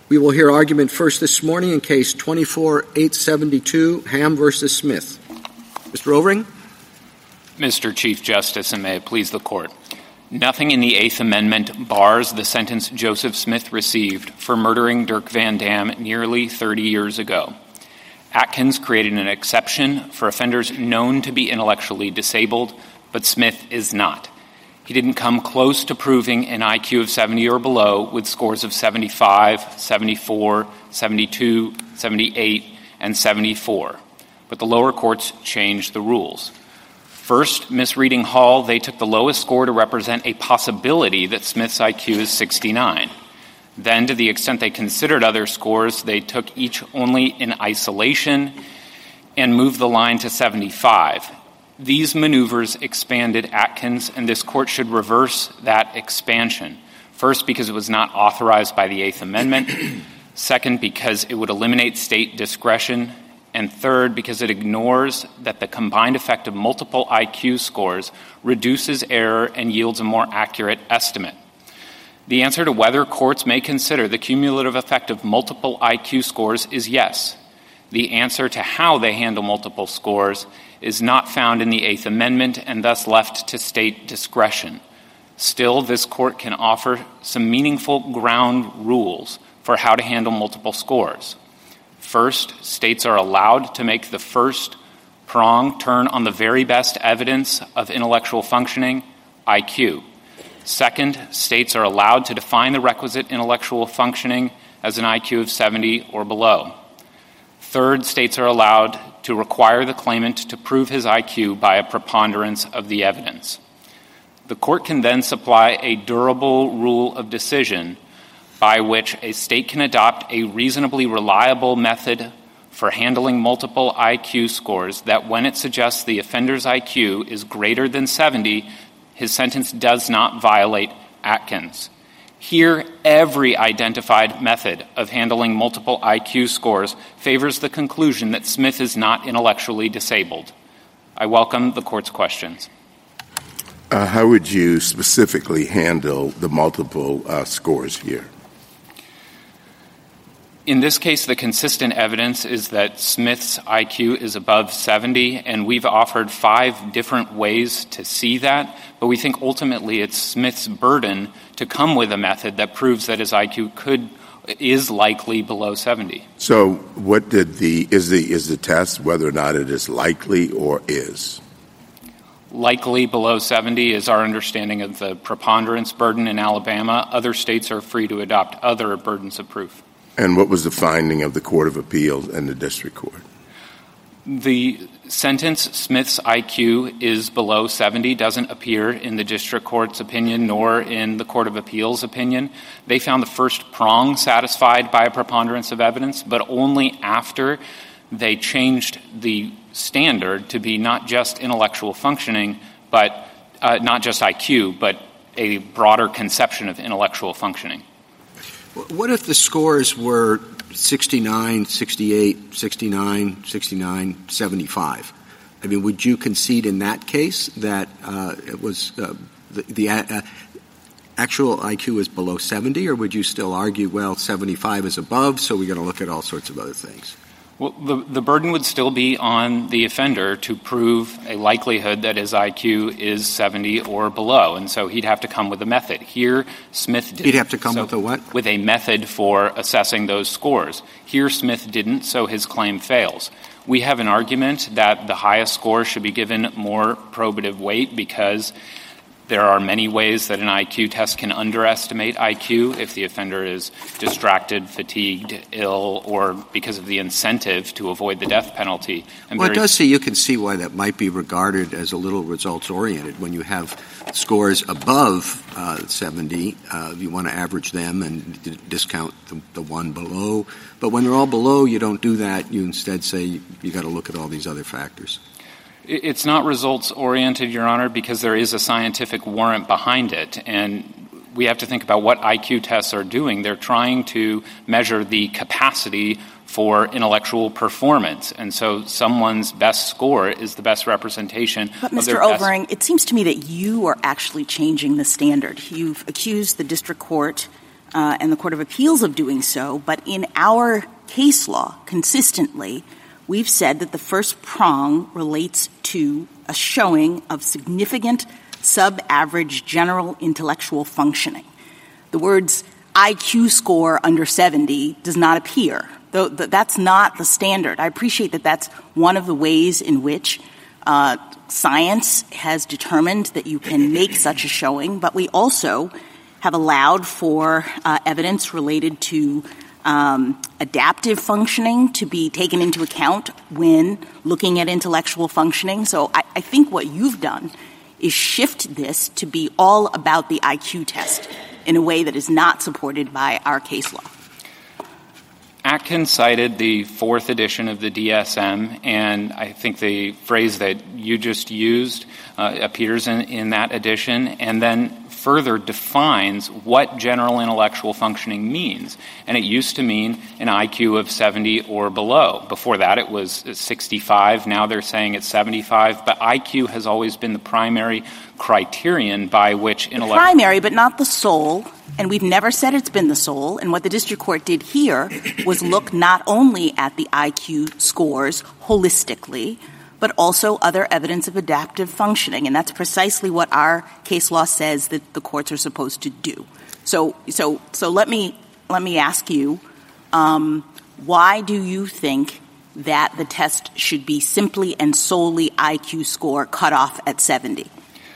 We will hear argument first this morning in Case 24-872, Ham v. Smith. Mr. Overing? Mr. Chief Justice, and may it please the Court, nothing in the Eighth Amendment bars the sentence Joseph Smith received for murdering Dirk Van Dam nearly 30 years ago. Atkins created an exception for offenders known to be intellectually disabled, but Smith is not. He didn't come close to proving an IQ of 70 or below with scores of 75, 74, 72, 78, and 74. But the lower courts changed the rules. First, misreading Hall, they took the lowest score to represent a possibility that Smith's IQ is 69. Then, to the extent they considered other scores, they took each only in isolation and moved the line to 75. These maneuvers expanded Atkins, and this Court should reverse that expansion. First, because it was not authorized by the Eighth Amendment. Second, because it would eliminate state discretion. And third, because it ignores that the combined effect of multiple IQ scores reduces error and yields a more accurate estimate. The answer to whether courts may consider the cumulative effect of multiple IQ scores is yes. The answer to how they handle multiple scores is not found in the Eighth Amendment and thus left to state discretion. Still, this Court can offer some meaningful ground rules for how to handle multiple scores. First, states are allowed to make the first prong turn on the very best evidence of intellectual functioning, IQ. Second, states are allowed to define the requisite intellectual functioning as an IQ of 70 or below. Third, states are allowed to require the claimant to prove his IQ by a preponderance of the evidence. The Court can then supply a durable rule of decision by which a state can adopt a reasonably reliable method for handling multiple IQ scores that when it suggests the offender's IQ is greater than 70, his sentence does not violate Atkins. Here, every identified method of handling multiple IQ scores favors the conclusion that Smith is not intellectually disabled. I welcome the Court's questions. How would you specifically handle the multiple scores here? In this case, the consistent evidence is that Smith's IQ is above 70, and we've offered 5 different ways to see that, but we think ultimately it's Smith's burden to come with a method that proves that his IQ is likely below 70. So what is the test whether or not it is likely or is? Likely below 70 is our understanding of the preponderance burden in Alabama. Other states are free to adopt other burdens of proof. And what was the finding of the Court of Appeals and the District Court? The sentence, Smith's IQ is below 70, doesn't appear in the District Court's opinion nor in the Court of Appeals' opinion. They found the first prong satisfied by a preponderance of evidence, but only after they changed the standard to be not just intellectual functioning, but not just IQ, but a broader conception of intellectual functioning. What if the scores were 69, 68, 69, 69, 75? I mean, would you concede in that case that it was the actual IQ is below 70, or would you still argue, well, 75 is above, so we're going to look at all sorts of other things? Well, the burden would still be on the offender to prove a likelihood that his IQ is 70 or below, and so he'd have to come with a method. Here, Smith didn't. He'd have to come with a what? With a method for assessing those scores. Here, Smith didn't, so his claim fails. We have an argument that the highest score should be given more probative weight because there are many ways that an IQ test can underestimate IQ if the offender is distracted, fatigued, ill, or because of the incentive to avoid the death penalty. Well, it does say you can see why that might be regarded as a little results-oriented. When you have scores above 70, you want to average them and discount the one below. But when they're all below, you don't do that. You instead say you got to look at all these other factors. It's not results-oriented, Your Honor, because there is a scientific warrant behind it. And we have to think about what IQ tests are doing. They're trying to measure the capacity for intellectual performance. And so someone's best score is the best representation But of their Mr. Overing, it seems to me that you are actually changing the standard. You've accused the district court and the Court of Appeals of doing so, but in our case law, consistently, we've said that the first prong relates to a showing of significant sub-average general intellectual functioning. The words IQ score under 70 does not appear. Though that's not the standard. I appreciate that that's one of the ways in which science has determined that you can make such a showing, but we also have allowed for evidence related to adaptive functioning to be taken into account when looking at intellectual functioning. So I think what you've done is shift this to be all about the IQ test in a way that is not supported by our case law. Atkins cited the fourth edition of the DSM, and I think the phrase that you just used appears in that edition, and then further defines what general intellectual functioning means. And it used to mean an IQ of 70 or below. Before that, it was 65. Now they're saying it's 75. But IQ has always been the primary criterion by which intellectual... Primary, but not the sole. And we've never said it's been the sole. And what the district court did here was look not only at the IQ scores holistically, but also other evidence of adaptive functioning. And that's precisely what our case law says that the courts are supposed to do. So let me ask you, why do you think that the test should be simply and solely IQ score cut off at 70?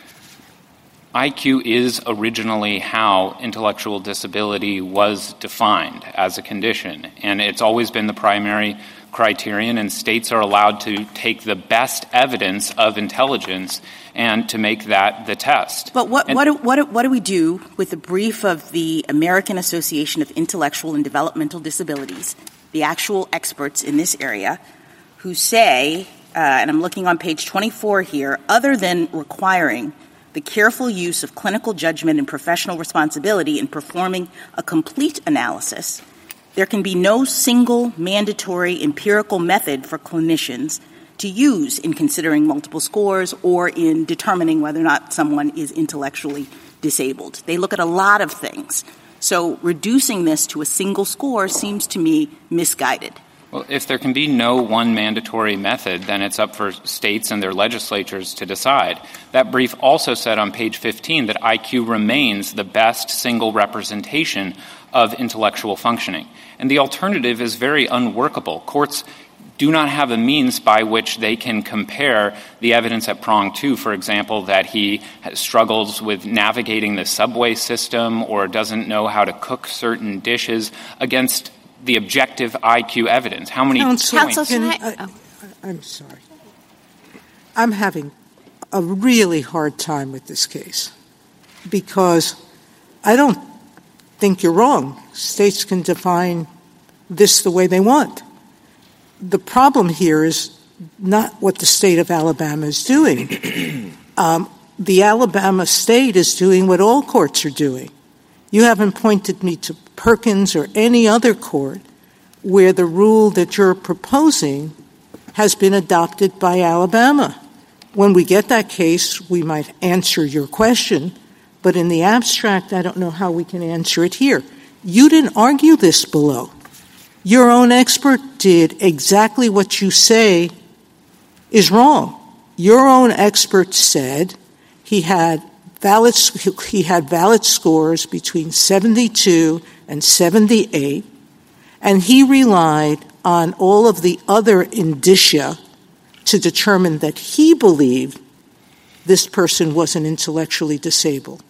IQ is originally how intellectual disability was defined as a condition, and it's always been the primary criterion, and states are allowed to take the best evidence of intelligence and to make that the test. But what do we do with the brief of the American Association of Intellectual and Developmental Disabilities, the actual experts in this area, who say, and I'm looking on page 24 here, other than requiring the careful use of clinical judgment and professional responsibility in performing a complete analysis, there can be no single mandatory empirical method for clinicians to use in considering multiple scores or in determining whether or not someone is intellectually disabled. They look at a lot of things. So reducing this to a single score seems to me misguided. Well, if there can be no one mandatory method, then it's up for states and their legislatures to decide. That brief also said on page 15 that IQ remains the best single representation of intellectual functioning. And the alternative is very unworkable. Courts do not have a means by which they can compare the evidence at prong 2, for example, that he struggles with navigating the subway system or doesn't know how to cook certain dishes against the objective IQ evidence. How many points? I'm sorry. I'm having a really hard time with this case because I don't think you're wrong. States can define this the way they want. The problem here is not what the state of Alabama is doing. The Alabama state is doing what all courts are doing. You haven't pointed me to Perkins or any other court where the rule that you're proposing has been adopted by Alabama. When we get that case, we might answer your question, but in the abstract, I don't know how we can answer it here. You didn't argue this below. Your own expert did exactly what you say is wrong. Your own expert said he had valid scores between 72 and 78, and he relied on all of the other indicia to determine that he believed this person wasn't intellectually disabled.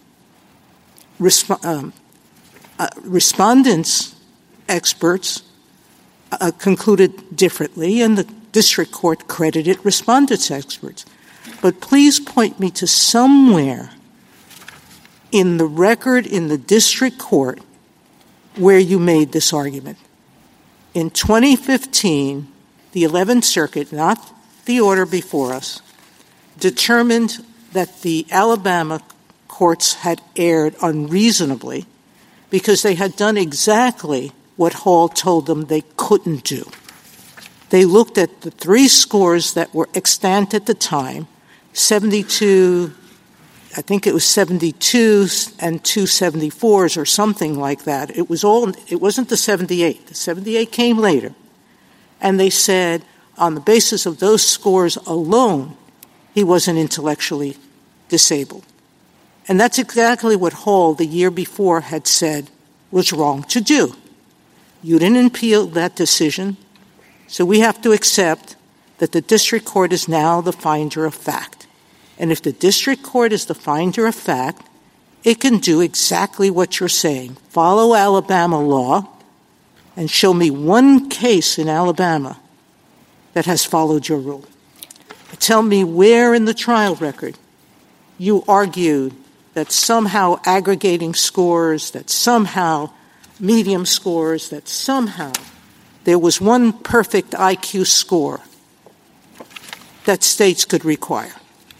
Respondents' experts concluded differently, and the district court credited respondents' experts. But please point me to somewhere in the record in the district court where you made this argument. In 2015, the 11th Circuit, not the order before us, determined that the Alabama courts had erred unreasonably because they had done exactly what Hall told them they couldn't do. They looked at the three scores that were extant at the time, 72, I think it was 72s and 274s or something like that. It wasn't the 78. The 78 came later. And they said on the basis of those scores alone, he wasn't intellectually disabled. And that's exactly what Hall the year before had said was wrong to do. You didn't appeal that decision, so we have to accept that the district court is now the finder of fact. And if the district court is the finder of fact, it can do exactly what you're saying. Follow Alabama law and show me one case in Alabama that has followed your rule. Tell me where in the trial record you argued that somehow aggregating scores, that somehow medium scores, that somehow there was one perfect IQ score that states could require.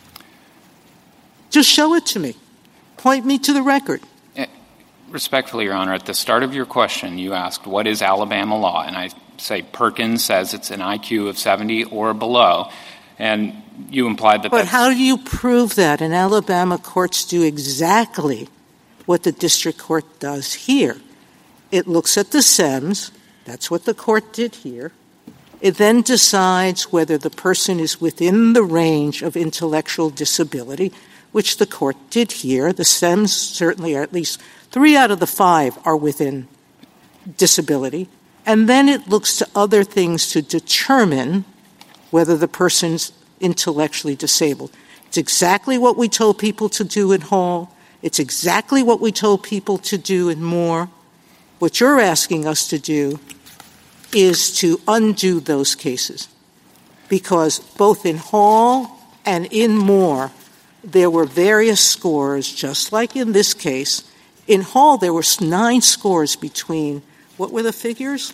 Just show it to me. Point me to the record. Respectfully, Your Honor, at the start of your question, you asked, what is Alabama law? And I say Perkins says it's an IQ of 70 or below. And you implied that But how do you prove that? And Alabama courts do exactly what the district court does here. It looks at the SEMS. That's what the court did here. It then decides whether the person is within the range of intellectual disability, which the court did here. The SEMS certainly are at least 3 out of the 5 are within disability. And then it looks to other things to determine whether the person's intellectually disabled. It's exactly what we told people to do in Hall. It's exactly what we told people to do in Moore. What you're asking us to do is to undo those cases, because both in Hall and in Moore, there were various scores, just like in this case. In Hall, there were 9 scores between, what were the figures?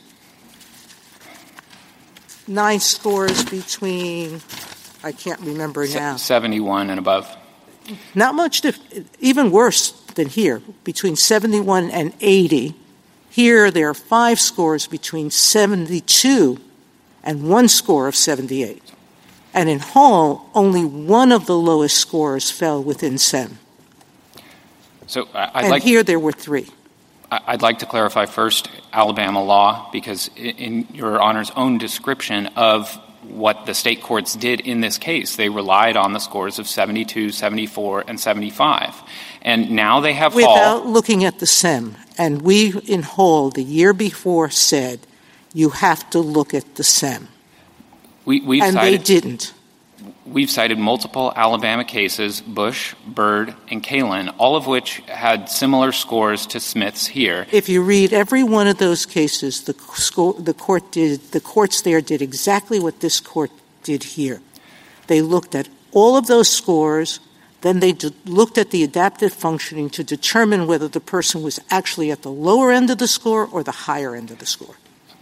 9 scores between, I can't remember now. 71 and above. Not much, even worse than here, between 71 and 80. Here, there are 5 scores between 72 and 1 score of 78. And in Hall, only one of the lowest scores fell within SEM. So here there were 3. I'd like to clarify first Alabama law, because in Your Honor's own description of what the state courts did in this case, they relied on the scores of 72, 74, and 75. And now they have Hall. Without looking at the SEM. And we in Hall the year before said you have to look at the SEM. They didn't. We've cited multiple Alabama cases, Bush, Byrd, and Kalin, all of which had similar scores to Smith's here. If you read every one of those cases, the courts there did exactly what this court did here. They looked at all of those scores, then they looked at the adaptive functioning to determine whether the person was actually at the lower end of the score or the higher end of the score.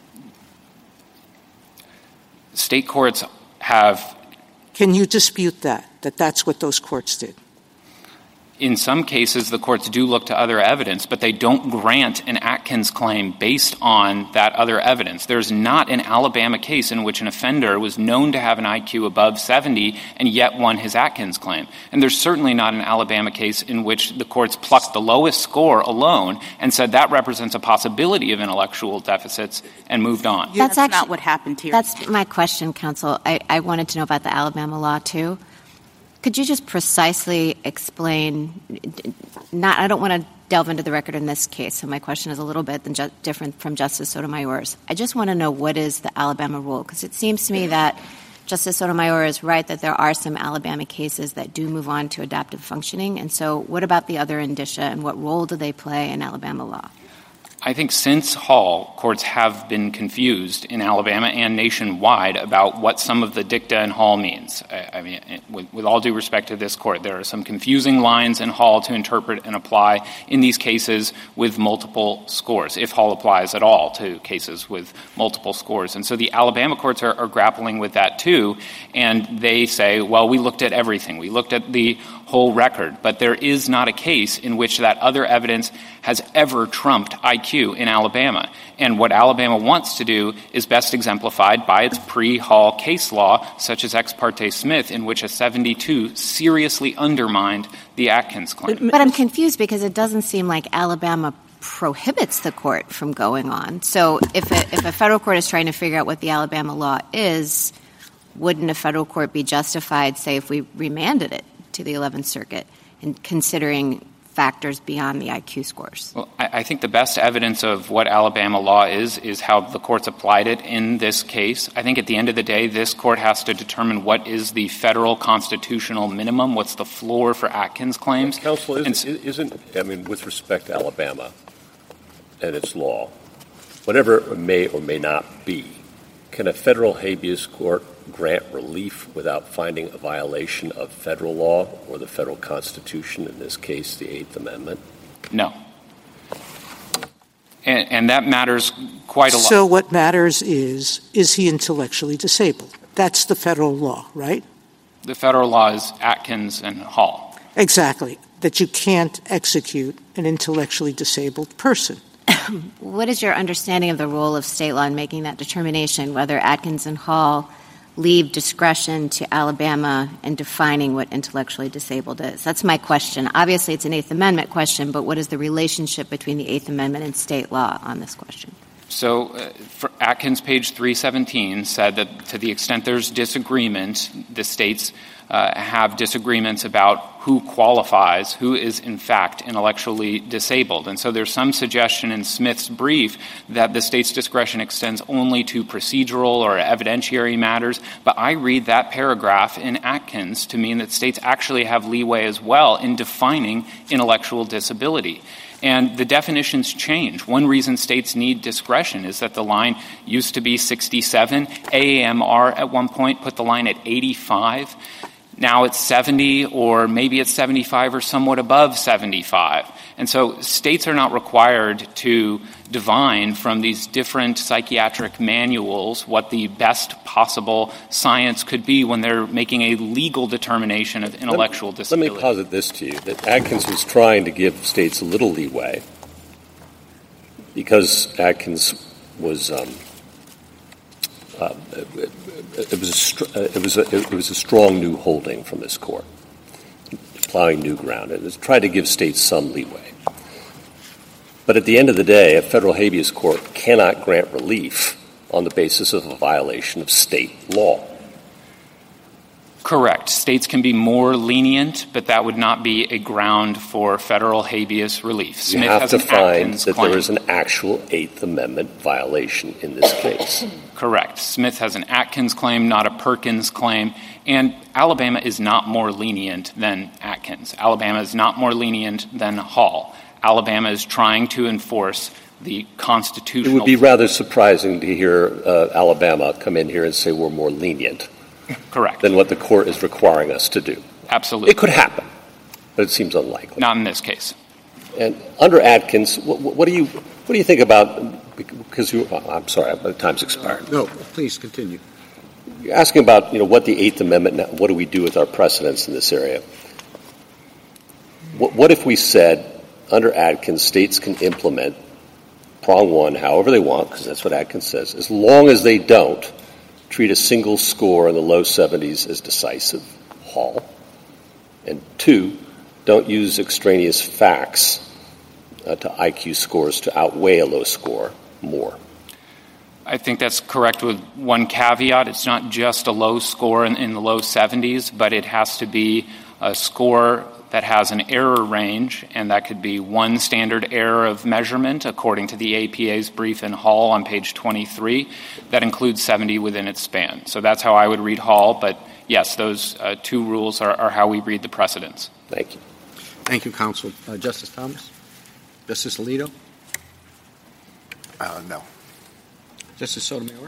State courts have... Can you dispute that that's what those courts did? In some cases, the courts do look to other evidence, but they don't grant an Atkins claim based on that other evidence. There's not an Alabama case in which an offender was known to have an IQ above 70 and yet won his Atkins claim. And there's certainly not an Alabama case in which the courts plucked the lowest score alone and said that represents a possibility of intellectual deficits and moved on. That's actually not what happened here. That's my question, counsel. I wanted to know about the Alabama law, too. Could you just precisely explain, I don't want to delve into the record in this case, so my question is a little bit different from Justice Sotomayor's. I just want to know what is the Alabama rule, because it seems to me that Justice Sotomayor is right that there are some Alabama cases that do move on to adaptive functioning, and so what about the other indicia, and what role do they play in Alabama law? I think since Hall, courts have been confused in Alabama and nationwide about what some of the dicta in Hall means. I mean, with all due respect to this court, there are some confusing lines in Hall to interpret and apply in these cases with multiple scores, if Hall applies at all to cases with multiple scores. And so the Alabama courts are grappling with that too, and they say, well, we looked at everything. We looked at the whole record, but there is not a case in which that other evidence has ever trumped IQ IQ in Alabama. And what Alabama wants to do is best exemplified by its pre-Hall case law, such as Ex parte Smith, in which a 72 seriously undermined the Atkins claim. But I'm confused because it doesn't seem like Alabama prohibits the court from going on. So if a federal court is trying to figure out what the Alabama law is, wouldn't a federal court be justified, say, if we remanded it to the 11th Circuit in considering factors beyond the IQ scores? Well, I think the best evidence of what Alabama law is how the courts applied it in this case. I think at the end of the day, this court has to determine what is the federal constitutional minimum, what's the floor for Atkins claims. Counsel, with respect to Alabama and its law, whatever it may or may not be, can a federal habeas court grant relief without finding a violation of federal law or the federal Constitution, in this case, the Eighth Amendment? No. And that matters quite a lot. So what matters is he intellectually disabled? That's the federal law, right? The federal law is Atkins and Hall. Exactly, that you can't execute an intellectually disabled person. What is your understanding of the role of state law in making that determination, whether Atkins and Hall leave discretion to Alabama in defining what intellectually disabled is? That's my question. Obviously, it's an Eighth Amendment question, but what is the relationship between the Eighth Amendment and state law on this question? So for Atkins, page 317, said that to the extent there's disagreement, the states have disagreements about who qualifies, who is in fact intellectually disabled. And so there's some suggestion in Smith's brief that the state's discretion extends only to procedural or evidentiary matters. But I read that paragraph in Atkins to mean that states actually have leeway as well in defining intellectual disability. And the definitions change. One reason states need discretion is that the line used to be 67. AAMR at one point put the line at 85. Now it's 70, or maybe it's 75 or somewhat above 75. And so states are not required to divine from these different psychiatric manuals what the best possible science could be when they're making a legal determination of intellectual disability. Let me posit this to you, that Atkins was trying to give states a little leeway because Atkins was it was a strong new holding from this court, plowing new ground. It was tried to give states some leeway. But at the end of the day, a federal habeas court cannot grant relief on the basis of a violation of state law. Correct. States can be more lenient, but that would not be a ground for federal habeas relief. Smith you have has to an find Atkins that claim. there is an actual Eighth Amendment violation in this case. Correct. Smith has an Atkins claim, not a Perkins claim. And Alabama is not more lenient than Atkins. Alabama is not more lenient than Hall. Alabama is trying to enforce the constitutional... It would be rather surprising to hear Alabama come in here and say we're more lenient. Correct. Than what the court is requiring us to do. Absolutely. It could happen, but it seems unlikely. Not in this case. And under Atkins, what do you think about? Because I'm sorry, my time's expired. No, please continue. You're asking about what the Eighth Amendment. What do we do with our precedents in this area? What if we said under Atkins, states can implement prong one however they want, because that's what Atkins says, as long as they don't treat a single score in the low 70s as decisive, Hall, and two, don't use extraneous facts to IQ scores to outweigh a low score more. I think that's correct with one caveat. It's not just a low score in the low 70s, but it has to be a score that has an error range, and that could be one standard error of measurement, according to the APA's brief in Hall on page 23, that includes 70 within its span. So that's how I would read Hall, but yes, those two rules are how we read the precedents. Thank you. Thank you, counsel. Justice Thomas? Justice Alito? No. Justice Sotomayor?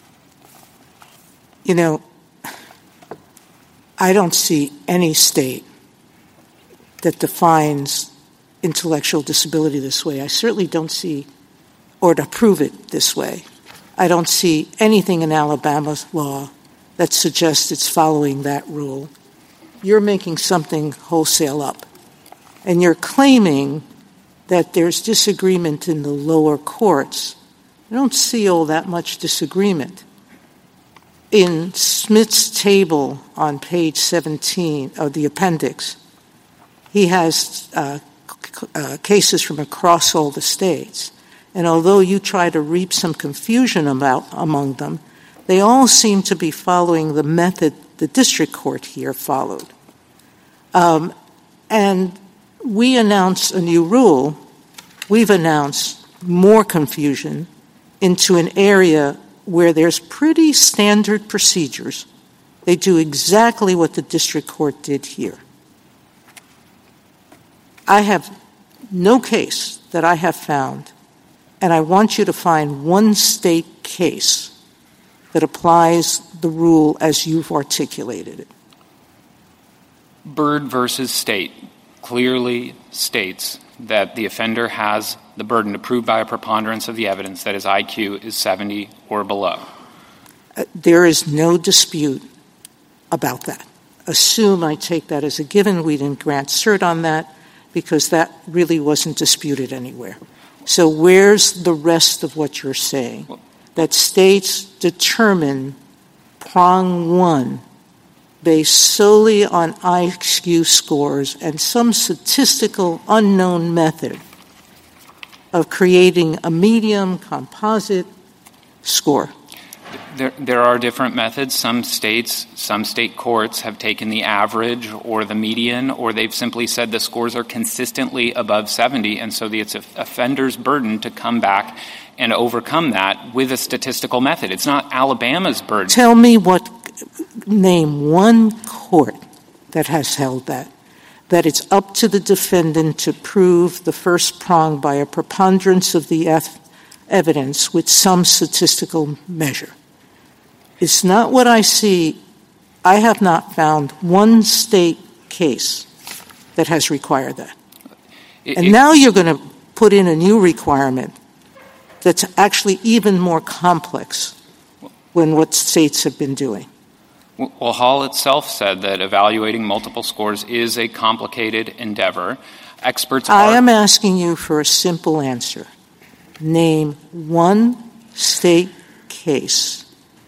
I don't see any state that defines intellectual disability this way. I certainly don't see, or to prove it this way, I don't see anything in Alabama's law that suggests it's following that rule. You're making something wholesale up. And you're claiming that there's disagreement in the lower courts, I don't see all that much disagreement. In Smith's table on page 17 of the appendix, he has cases from across all the states. And although you try to reap some confusion among them, they all seem to be following the method the district court here followed. And we announce a new rule. We've announced more confusion into an area where there's pretty standard procedures. They do exactly what the district court did here. I have no case that I have found, and I want you to find one state case that applies the rule as you've articulated it. Byrd versus State clearly states that the offender has the burden to prove by a preponderance of the evidence that his IQ is 70 or below. There is no dispute about that. Assume I take that as a given. We didn't grant cert on that because that really wasn't disputed anywhere. So where's the rest of what you're saying? That states determine prong one based solely on IQ scores and some statistical unknown method of creating a medium composite score. There are different methods. Some state courts have taken the average or the median, or they've simply said the scores are consistently above 70, and so it's an offender's burden to come back and overcome that with a statistical method. It's not Alabama's burden. Tell me name one court that has held that it's up to the defendant to prove the first prong by a preponderance of the evidence with some statistical measure. It's not what I see. I have not found one state case that has required that. And now you're going to put in a new requirement that's actually even more complex than what states have been doing. Well, Hall itself said that evaluating multiple scores is a complicated endeavor. I am asking you for a simple answer. Name one state case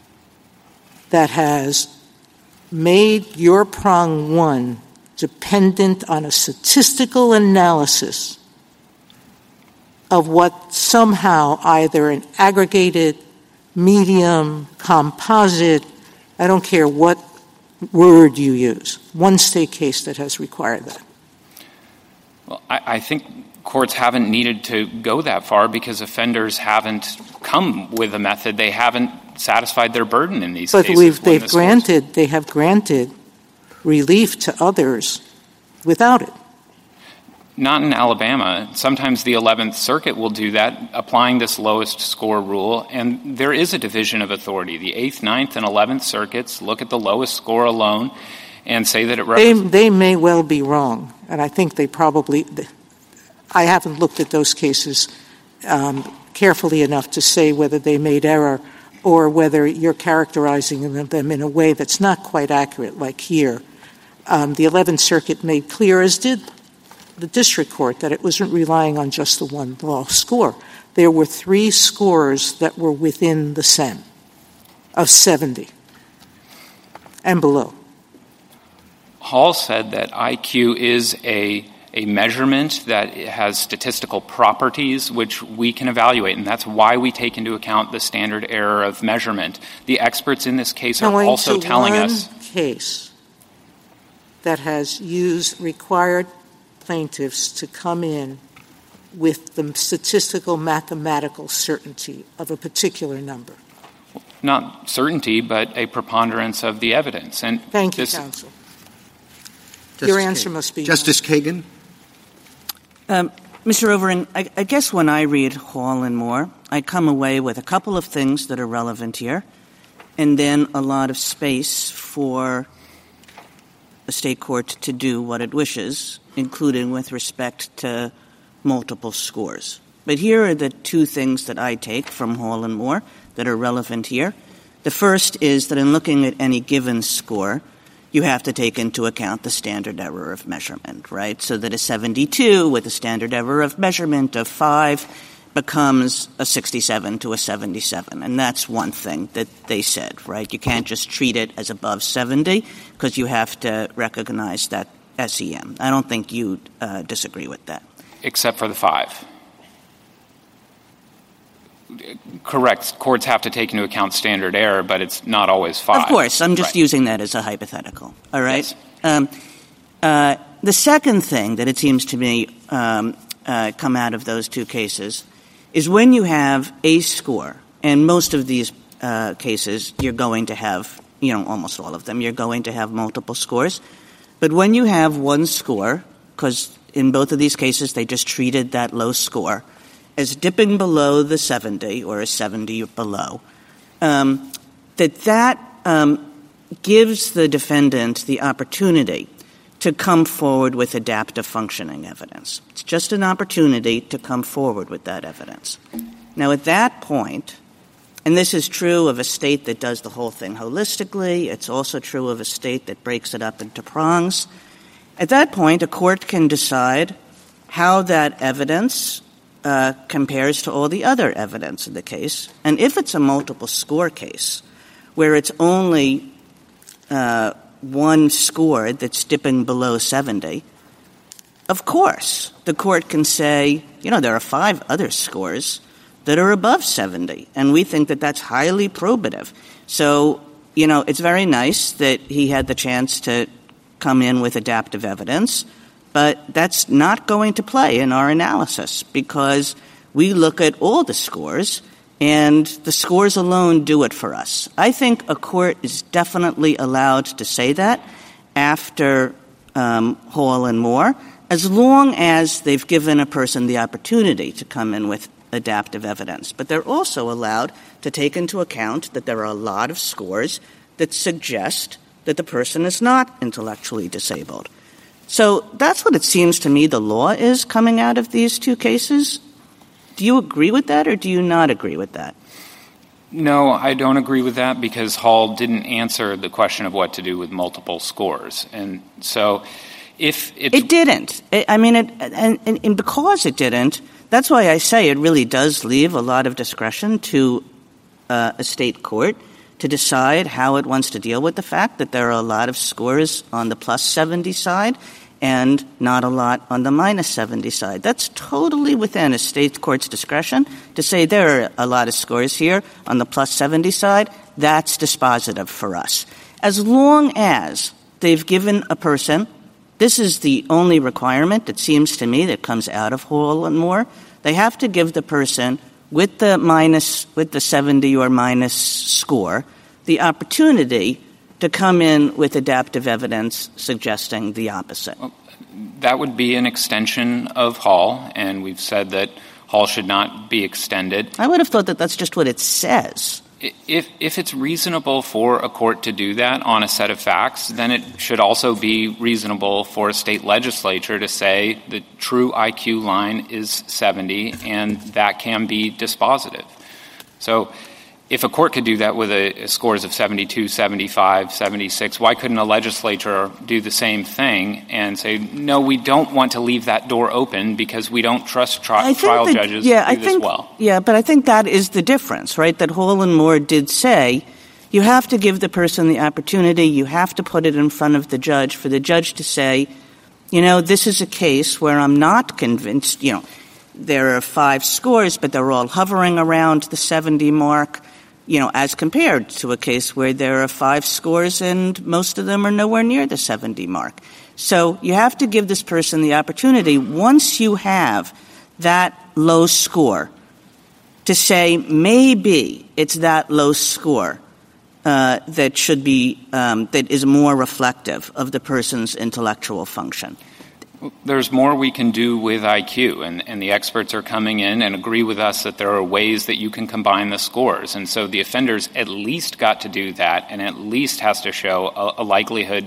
that has made your prong one dependent on a statistical analysis of what somehow either an aggregated, medium, composite, I don't care what word you use, one state case that has required that. Well, I think courts haven't needed to go that far because offenders haven't come with a method. They haven't satisfied their burden in these cases. But they have granted relief to others without it. Not in Alabama. Sometimes the 11th Circuit will do that, applying this lowest score rule, and there is a division of authority. The 8th, 9th, and 11th Circuits look at the lowest score alone and say that it represents... They may well be wrong, and I think they probably... I haven't looked at those cases carefully enough to say whether they made error or whether you're characterizing them in a way that's not quite accurate, like here. The 11th Circuit made clear, as did the district court, that it wasn't relying on just the one low score. There were 3 scores that were within the SEM of 70 and below. Hall said that IQ is a measurement that has statistical properties which we can evaluate, and that's why we take into account the standard error of measurement. The experts in this case are also telling us... One case that has required plaintiffs to come in with the statistical mathematical certainty of a particular number. Not certainty, but a preponderance of the evidence. And thank you, counsel. Your answer must be Justice Kagan. Mr. Overing, I guess when I read Hall and Moore, I come away with a couple of things that are relevant here, and then a lot of space for a state court to do what it wishes, including with respect to multiple scores. But here are the 2 things that I take from Hall and Moore that are relevant here. The first is that in looking at any given score, you have to take into account the standard error of measurement, right? So that a 72 with a standard error of measurement of 5 becomes a 67 to a 77. And that's one thing that they said, right? You can't just treat it as above 70 because you have to recognize that SEM. I don't think you disagree with that. Except for the 5. Correct. Courts have to take into account standard error, but it's not always 5. Of course. I'm just using that as a hypothetical. All right? Yes. The second thing that it seems to me come out of those two cases is when you have a score, and most of these cases you're going to have, almost all of them, you're going to have multiple scores. But when you have one score, because in both of these cases they just treated that low score as dipping below the 70 or a 70 below, that gives the defendant the opportunity to come forward with adaptive functioning evidence. It's just an opportunity to come forward with that evidence. Now, at that point, and this is true of a state that does the whole thing holistically, it's also true of a state that breaks it up into prongs. At that point, a court can decide how that evidence compares to all the other evidence in the case. And if it's a multiple score case where it's only one score that's dipping below 70, of course, the court can say, there are 5 other scores that are above 70, and we think that that's highly probative. So, it's very nice that he had the chance to come in with adaptive evidence, but that's not going to play in our analysis because we look at all the scores, and the scores alone do it for us. I think a court is definitely allowed to say that after Hall and Moore, as long as they've given a person the opportunity to come in with adaptive evidence. But they're also allowed to take into account that there are a lot of scores that suggest that the person is not intellectually disabled. So that's what it seems to me the law is coming out of these two cases. Do you agree with that or do you not agree with that? No, I don't agree with that because Hall didn't answer the question of what to do with multiple scores. And so if it's... It didn't. And because it didn't, that's why I say it really does leave a lot of discretion to a state court to decide how it wants to deal with the fact that there are a lot of scores on the plus 70 side and not a lot on the minus 70 side. That's totally within a state court's discretion to say there are a lot of scores here on the plus 70 side. That's dispositive for us. As long as they've given a person, this is the only requirement, it seems to me, that comes out of Hall and Moore. They have to give the person with the 70 or minus score the opportunity to come in with adaptive evidence suggesting the opposite. Well, that would be an extension of Hall, and we've said that Hall should not be extended. I would have thought that that's just what it says. If it's reasonable for a court to do that on a set of facts, then it should also be reasonable for a state legislature to say the true IQ line is 70, and that can be dispositive. So if a court could do that with scores of 72, 75, 76, why couldn't a legislature do the same thing and say, no, we don't want to leave that door open because we don't trust trial judges to do this well? Yeah, but I think that is the difference, right, that Hall and Moore did say you have to give the person the opportunity, you have to put it in front of the judge for the judge to say, this is a case where I'm not convinced, there are 5 scores, but they're all hovering around the 70 mark. As compared to a case where there are 5 scores and most of them are nowhere near the 70 mark. So you have to give this person the opportunity, once you have that low score, to say maybe it's that low score that should be that is more reflective of the person's intellectual function. There's more we can do with IQ, and the experts are coming in and agree with us that there are ways that you can combine the scores. And so the offender's at least got to do that and at least has to show a likelihood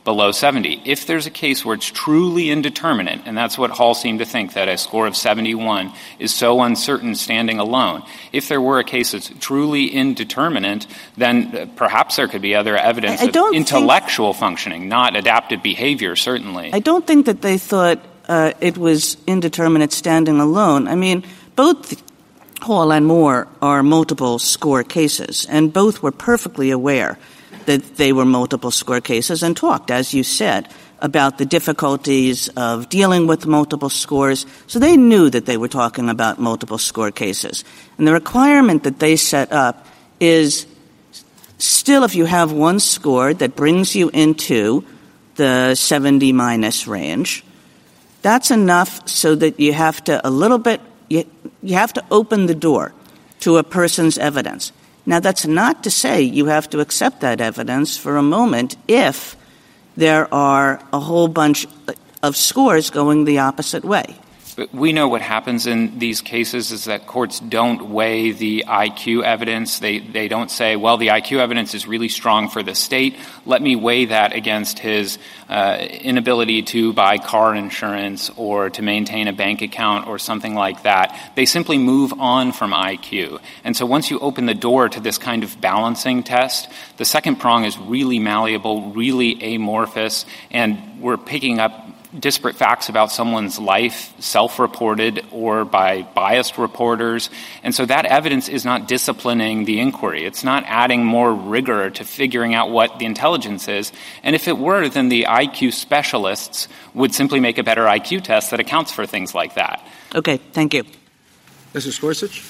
below 70. If there's a case where it's truly indeterminate, and that's what Hall seemed to think, that a score of 71 is so uncertain standing alone, if there were a case that's truly indeterminate, then perhaps there could be other evidence of intellectual functioning, not adaptive behavior, certainly. I don't think that they thought it was indeterminate standing alone. I mean, both Hall and Moore are multiple score cases, and both were perfectly aware that they were multiple score cases and talked, as you said, about the difficulties of dealing with multiple scores. So they knew that they were talking about multiple score cases. And the requirement that they set up is still, if you have one score that brings you into the 70 minus range, that's enough so that you have to you have to open the door to a person's evidence. Now, that's not to say you have to accept that evidence for a moment if there are a whole bunch of scores going the opposite way. But we know what happens in these cases is that courts don't weigh the IQ evidence. They don't say, well, the IQ evidence is really strong for the state. Let me weigh that against his inability to buy car insurance or to maintain a bank account or something like that. They simply move on from IQ. And so once you open the door to this kind of balancing test, the second prong is really malleable, really amorphous, and we're picking up disparate facts about someone's life, self-reported or by biased reporters. And so that evidence is not disciplining the inquiry. It's not adding more rigor to figuring out what the intelligence is. And if it were, then the IQ specialists would simply make a better IQ test that accounts for things like that. Okay, thank you. Justice Gorsuch?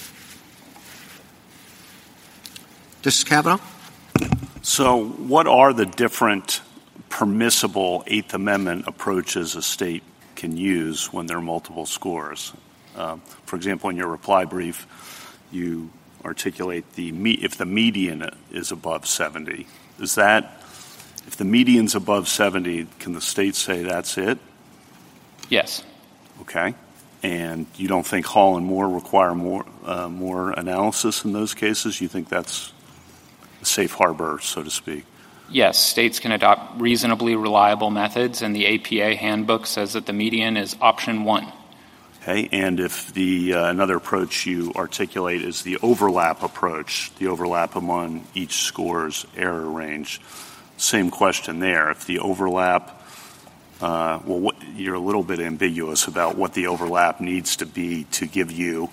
Justice Kavanaugh? So what are the different permissible Eighth Amendment approaches a state can use when there are multiple scores? For example, in your reply brief, you articulate if the median is above 70. If the median's above 70, can the state say that's it? Yes. Okay. And you don't think Hall and Moore require more analysis in those cases? You think that's a safe harbor, so to speak? Yes, states can adopt reasonably reliable methods, and the APA handbook says that the median is option 1. Okay, and if another approach you articulate is the overlap approach, the overlap among each score's error range, same question there. If the overlap, you're a little bit ambiguous about what the overlap needs to be to give you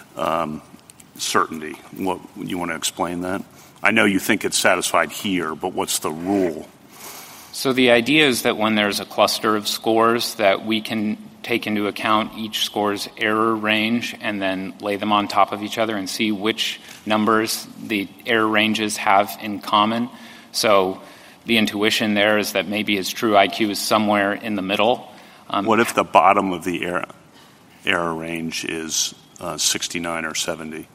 certainty. You want to explain that? I know you think it's satisfied here, but what's the rule? So the idea is that when there's a cluster of scores that we can take into account each score's error range and then lay them on top of each other and see which numbers the error ranges have in common. So the intuition there is that maybe his true IQ is somewhere in the middle. What if the bottom of the error range is 69 or 70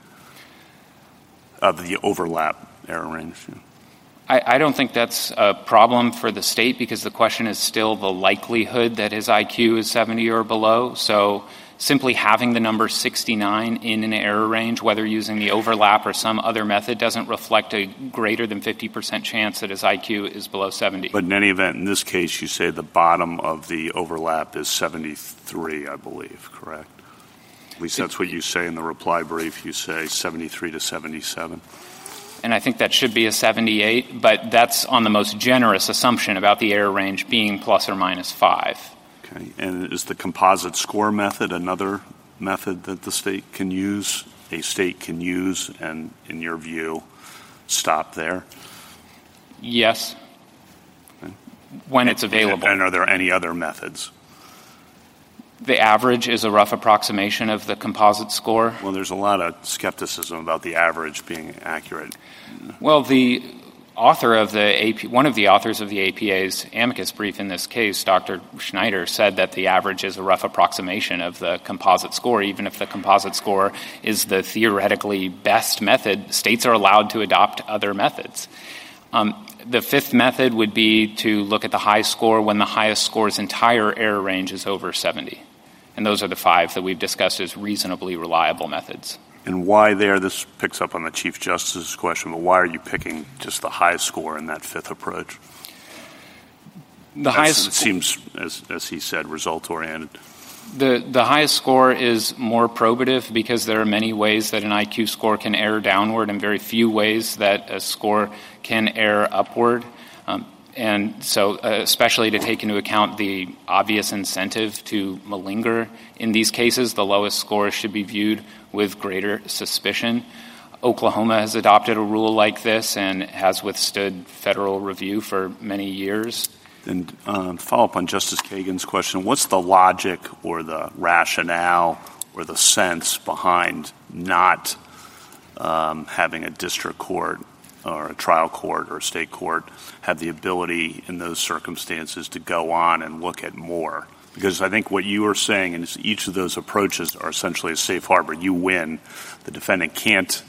of the overlap error range? I don't think that's a problem for the state because the question is still the likelihood that his IQ is 70 or below. So simply having the number 69 in an error range, whether using the overlap or some other method, doesn't reflect a greater than 50% chance that his IQ is below 70. But in any event, in this case, you say the bottom of the overlap is 73, I believe, correct? At least that's what you say in the reply brief. You say 73 to 77. And I think that should be a 78, but that's on the most generous assumption about the error range being plus or minus 5. Okay. And is the composite score method another method that the state can use, and in your view, stop there? Yes. Okay. When it's available. And are there any other methods? The average is a rough approximation of the composite score. Well, there's a lot of skepticism about the average being accurate. Well, the author of one of the authors of the APA's amicus brief in this case, Dr. Schneider, said that the average is a rough approximation of the composite score. Even if the composite score is the theoretically best method, states are allowed to adopt other methods. The fifth method would be to look at the high score when the highest score's entire error range is over 70. And those are the 5 that we've discussed as reasonably reliable methods. And why there? This picks up on the Chief Justice's question, but why are you picking just the highest score in that fifth approach? The highest it seems, as he said, result-oriented. The highest score is more probative because there are many ways that an IQ score can err downward and very few ways that a score can err upward. And so especially to take into account the obvious incentive to malinger in these cases, the lowest score should be viewed with greater suspicion. Oklahoma has adopted a rule like this and has withstood federal review for many years. And follow up on Justice Kagan's question, what's the logic or the rationale or the sense behind not having a district court or a trial court or a state court have the ability in those circumstances to go on and look at more? Because I think what you are saying is each of those approaches are essentially a safe harbor. You win. The defendant can't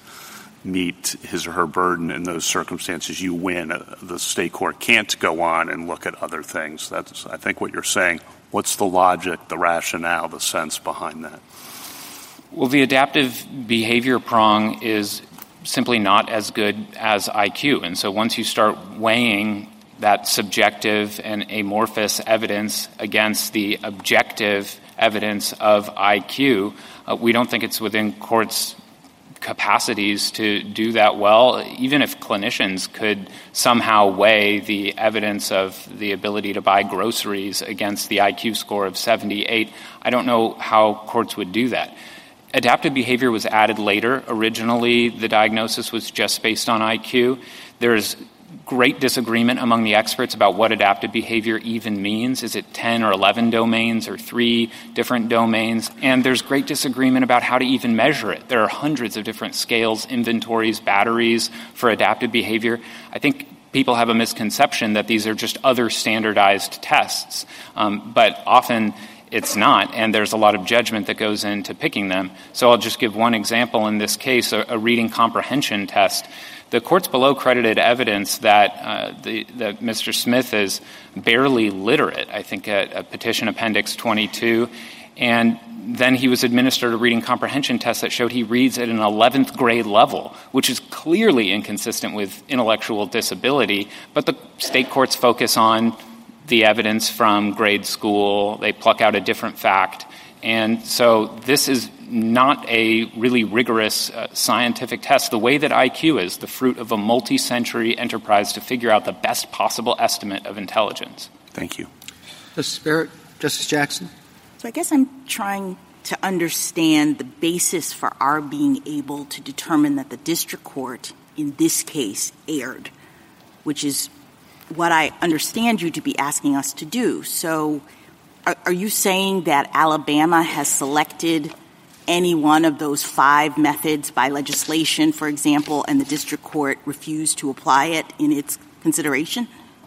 meet his or her burden in those circumstances. You win. The state court can't go on and look at other things. That's, I think, what you're saying. What's the logic, the rationale, the sense behind that? Well, the adaptive behavior prong is simply not as good as IQ. And so once you start weighing that subjective and amorphous evidence against the objective evidence of IQ, we don't think it's within courts' capacities to do that well. Even if clinicians could somehow weigh the evidence of the ability to buy groceries against the IQ score of 78, I don't know how courts would do that. Adaptive behavior was added later. Originally, the diagnosis was just based on IQ. There's great disagreement among the experts about what adaptive behavior even means. Is it 10 or 11 domains or 3 different domains? And there's great disagreement about how to even measure it. There are hundreds of different scales, inventories, batteries for adaptive behavior. I think people have a misconception that these are just other standardized tests, but often it's not, and there's a lot of judgment that goes into picking them. So I'll just give one example in this case, a reading comprehension test. The courts below credited evidence that that Mr. Smith is barely literate, I think at Petition Appendix 22, and then he was administered a reading comprehension test that showed he reads at an 11th grade level, which is clearly inconsistent with intellectual disability, but the state courts focus on the evidence from grade school. They pluck out a different fact. And so this is not a really rigorous scientific test. The way that IQ is the fruit of a multi-century enterprise to figure out the best possible estimate of intelligence. Thank you. Justice Barrett, Justice Jackson. So I guess I'm trying to understand the basis for our being able to determine that the district court in this case erred, which is what I understand you to be asking us to do. So are you saying that Alabama has selected any one of those 5 methods by legislation, for example, and the district court refused to apply it in its consideration?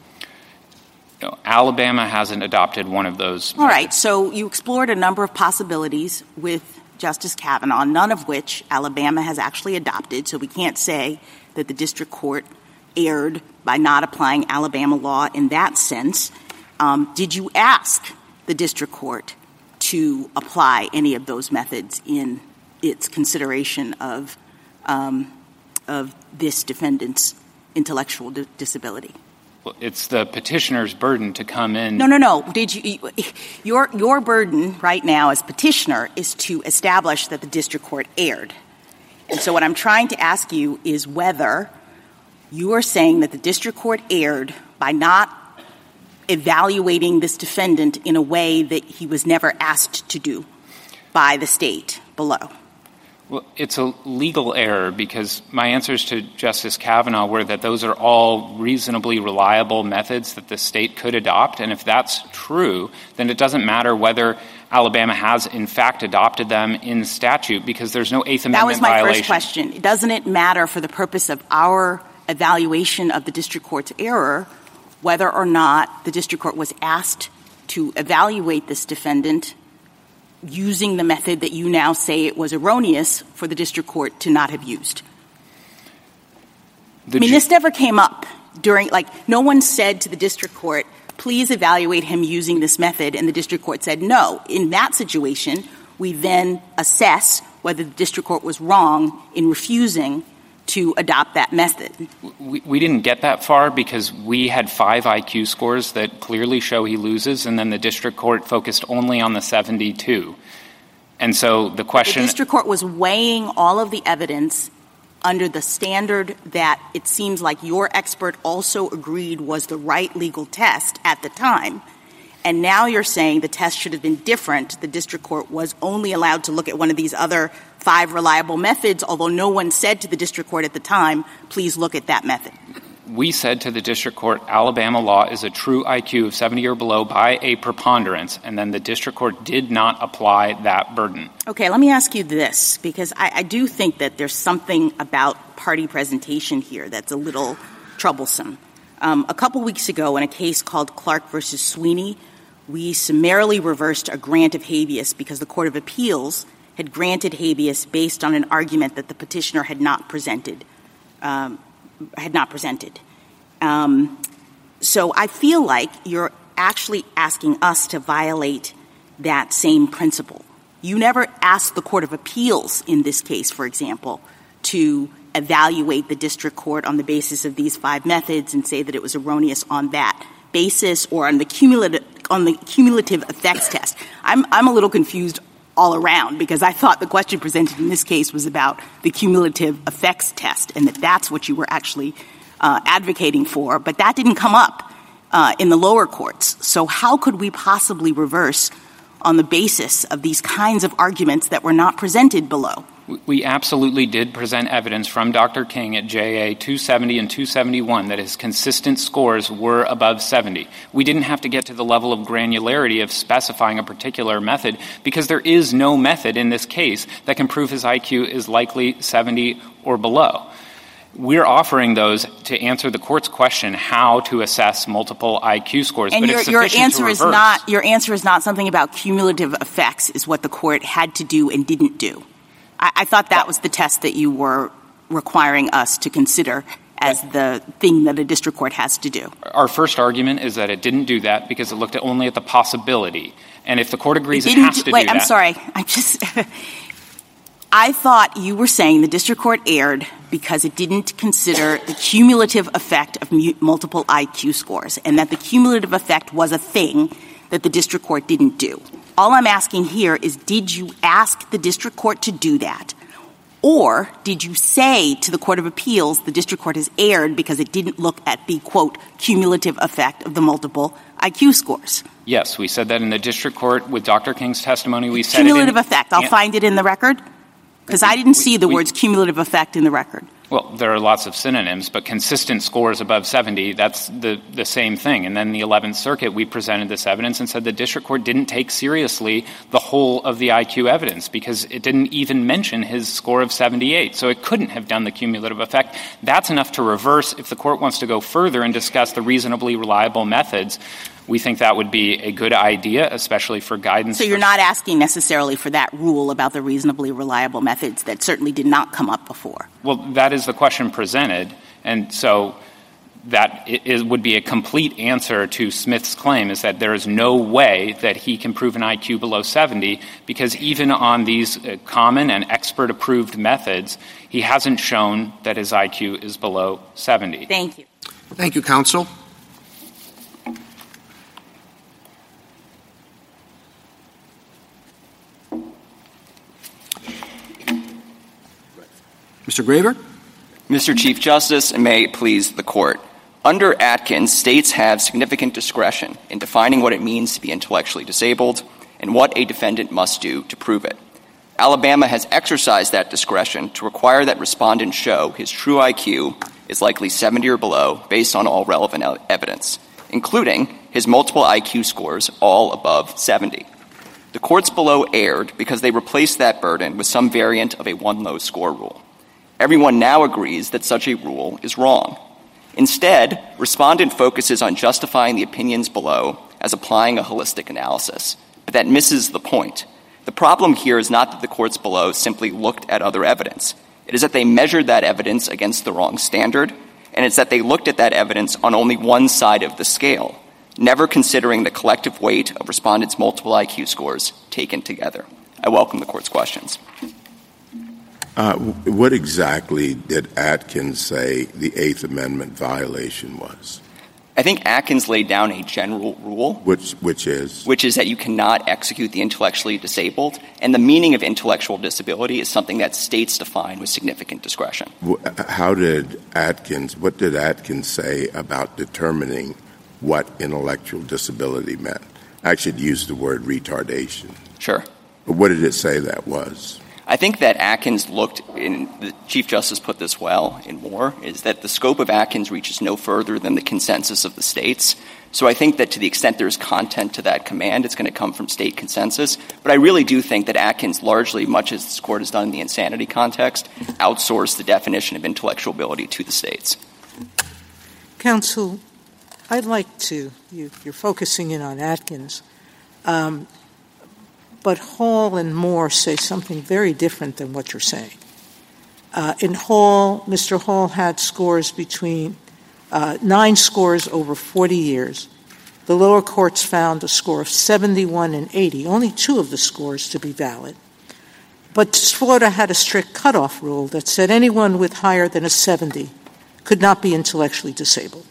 No, Alabama hasn't adopted one of those methods. All right. So you explored a number of possibilities with Justice Kavanaugh, none of which Alabama has actually adopted. So we can't say that the district court erred by not applying Alabama law in that sense. Did you ask the district court to apply any of those methods in its consideration of this defendant's intellectual disability? Well, it's the petitioner's burden to come in. No. Did you? Your burden right now as petitioner is to establish that the district court erred. And so what I'm trying to ask you is whether you are saying that the district court erred by not evaluating this defendant in a way that he was never asked to do by the state below. Well, it's a legal error because my answers to Justice Kavanaugh were that those are all reasonably reliable methods that the state could adopt. And if that's true, then it doesn't matter whether Alabama has in fact adopted them in statute because there's no Eighth Amendment violation. That was my first question. Doesn't it matter for the purpose of our evaluation of the district court's error whether or not the district court was asked to evaluate this defendant using the method that you now say it was erroneous for the district court to not have used? This never came up during, no one said to the district court, please evaluate him using this method, and the district court said no. In that situation, we then assess whether the district court was wrong in refusing to adopt that method. We didn't get that far because we had 5 IQ scores that clearly show he loses, and then the district court focused only on the 72. And so the question... The district court was weighing all of the evidence under the standard that it seems like your expert also agreed was the right legal test at the time. And now you're saying the test should have been different. The district court was only allowed to look at one of these other 5 reliable methods, although no one said to the district court at the time, please look at that method. We said to the district court, Alabama law is a true IQ of 70 or below by a preponderance, and then the district court did not apply that burden. Okay, let me ask you this, because I do think that there's something about party presentation here that's a little troublesome. A couple weeks ago in a case called Clark versus Sweeney, we summarily reversed a grant of habeas because the Court of Appeals had granted habeas based on an argument that the petitioner had not presented. So I feel like you're actually asking us to violate that same principle. You never asked the Court of Appeals in this case, for example, to evaluate the district court on the basis of these 5 methods and say that it was erroneous on that basis or on the cumulative effects test. I'm a little confused all around because I thought the question presented in this case was about the cumulative effects test and that that's what you were actually advocating for, but that didn't come up in the lower courts. So how could we possibly reverse on the basis of these kinds of arguments that were not presented below? We absolutely did present evidence from Dr. King at JA 270 and 271 that his consistent scores were above 70. We didn't have to get to the level of granularity of specifying a particular method because there is no method in this case that can prove his IQ is likely 70 or below. We're offering those to answer the court's question how to assess multiple IQ scores. And but your answer is not something about cumulative effects is what the court had to do and didn't do. I thought that was the test that you were requiring us to consider as the thing that a district court has to do. Our first argument is that it didn't do that because it looked only at the possibility. And if the court agrees it has to do that... Wait, I'm sorry. I thought you were saying the district court erred because it didn't consider the cumulative effect of multiple IQ scores and that the cumulative effect was a thing that the district court didn't do. All I'm asking here is, did you ask the district court to do that? Or did you say to the Court of Appeals the district court has erred because it didn't look at the, quote, cumulative effect of the multiple IQ scores? Yes, we said that in the district court with Dr. King's testimony. We said cumulative effect. I'll find it in the record because I didn't see the words cumulative effect in the record. Well, there are lots of synonyms, but consistent scores above 70, that's the same thing. And then in the 11th Circuit, we presented this evidence and said the district court didn't take seriously the whole of the IQ evidence because it didn't even mention his score of 78. So it couldn't have done the cumulative effect. That's enough to reverse. If the court wants to go further and discuss the reasonably reliable methods, we think that would be a good idea, especially for guidance. So you're not asking necessarily for that rule about the reasonably reliable methods that certainly did not come up before? Well, that is the question presented, and so that would be a complete answer to Smith's claim is that there is no way that he can prove an IQ below 70 because even on these common and expert-approved methods, he hasn't shown that his IQ is below 70. Thank you. Thank you, counsel. Mr. Graver? Mr. Chief Justice, and may it please the Court. Under Atkins, states have significant discretion in defining what it means to be intellectually disabled and what a defendant must do to prove it. Alabama has exercised that discretion to require that respondents show his true IQ is likely 70 or below based on all relevant evidence, including his multiple IQ scores all above 70. The courts below erred because they replaced that burden with some variant of a one-low score rule. Everyone now agrees that such a rule is wrong. Instead, respondent focuses on justifying the opinions below as applying a holistic analysis, but that misses the point. The problem here is not that the courts below simply looked at other evidence. It is that they measured that evidence against the wrong standard, and it's that they looked at that evidence on only one side of the scale, never considering the collective weight of respondents' multiple IQ scores taken together. I welcome the Court's questions. What exactly did Atkins say the Eighth Amendment violation was? I think Atkins laid down a general rule. Which is? Which is that you cannot execute the intellectually disabled, and the meaning of intellectual disability is something that states define with significant discretion. What did Atkins say about determining what intellectual disability meant? I should use the word retardation. Sure. But what did it say that was? I think that Atkins looked, and the Chief Justice put this well in Moore, is that the scope of Atkins reaches no further than the consensus of the states. So I think that to the extent there's content to that command, it's going to come from state consensus. But I really do think that Atkins largely, much as this Court has done in the insanity context, outsourced the definition of intellectual ability to the states. Counsel, I'd like to, you're focusing in on Atkins, but Hall and Moore say something very different than what you're saying. In Hall, Mr. Hall had scores between 9 scores over 40 years. The lower courts found a score of 71 and 80, only 2 of the scores to be valid. But Florida had a strict cutoff rule that said anyone with higher than a 70 could not be intellectually disabled.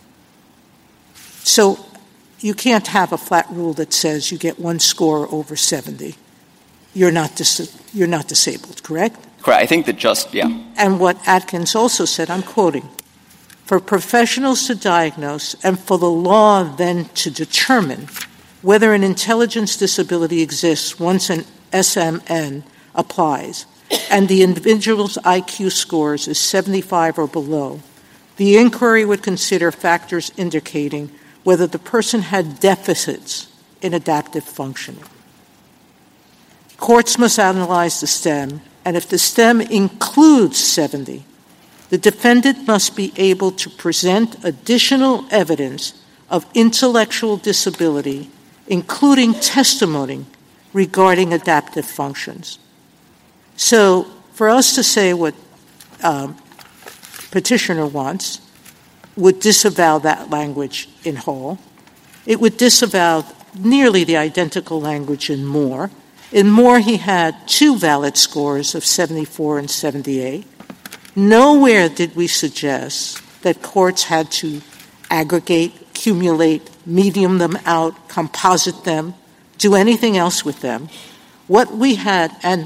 So you can't have a flat rule that says you get 1 score over 70. You're not disabled, correct? Correct. I think that And what Atkins also said, I'm quoting, for professionals to diagnose and for the law then to determine whether an intelligence disability exists once an SMN applies and the individual's IQ scores is 75 or below, the inquiry would consider factors indicating whether the person had deficits in adaptive functioning. Courts must analyze the STEM, and if the STEM includes 70, the defendant must be able to present additional evidence of intellectual disability, including testimony regarding adaptive functions. So for us to say what petitioner wants would disavow that language in Hall. It would disavow nearly the identical language in Moore. In Moore, he had 2 valid scores of 74 and 78. Nowhere did we suggest that courts had to aggregate, accumulate, medium them out, composite them, do anything else with them. What we had, and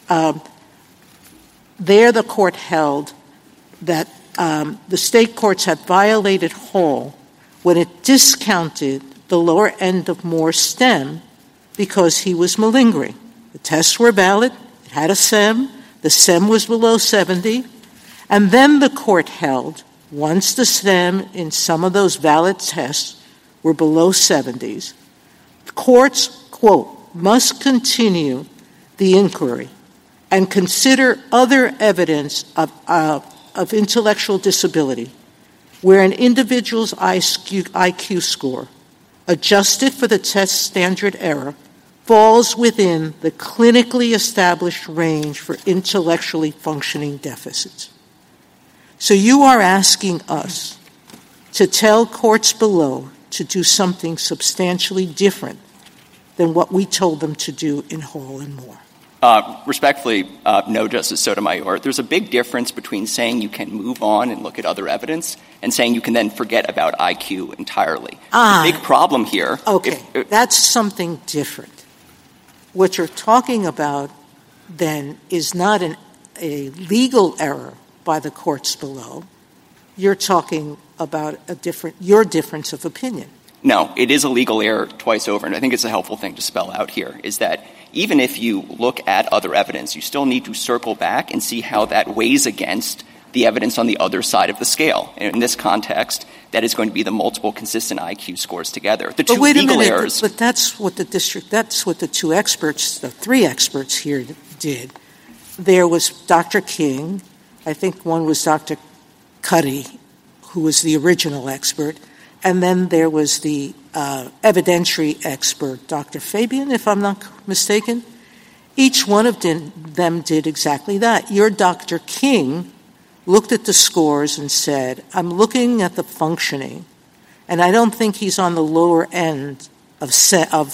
there the court held that the state courts had violated Hall when it discounted the lower end of Moore's STEM because he was malingering. The tests were valid. It had a SEM. The SEM was below 70. And then the court held, once the STEM in some of those valid tests were below 70s, courts, quote, must continue the inquiry and consider other evidence of intellectual disability where an individual's IQ score, adjusted for the test standard error, falls within the clinically established range for intellectually functioning deficits. So you are asking us to tell courts below to do something substantially different than what we told them to do in Hall and Moore. Respectfully, no, Justice Sotomayor. There's a big difference between saying you can move on and look at other evidence and saying you can then forget about IQ entirely. The big problem here... Okay, that's something different. What you're talking about, then, is not a legal error by the courts below. You're talking about your difference of opinion. No, it is a legal error twice over, and I think it's a helpful thing to spell out here, is that even if you look at other evidence, you still need to circle back and see how that weighs against the evidence on the other side of the scale. And in this context, that is going to be the multiple consistent IQ scores together. The two legal errors... But that's what the 3 experts here did. There was Dr. King, I think one was Dr. Cuddy, who was the original expert, and then there was the evidentiary expert, Dr. Fabian, if I'm not mistaken. Each one of them did exactly that. Your Dr. King looked at the scores and said, I'm looking at the functioning, and I don't think he's on the lower end of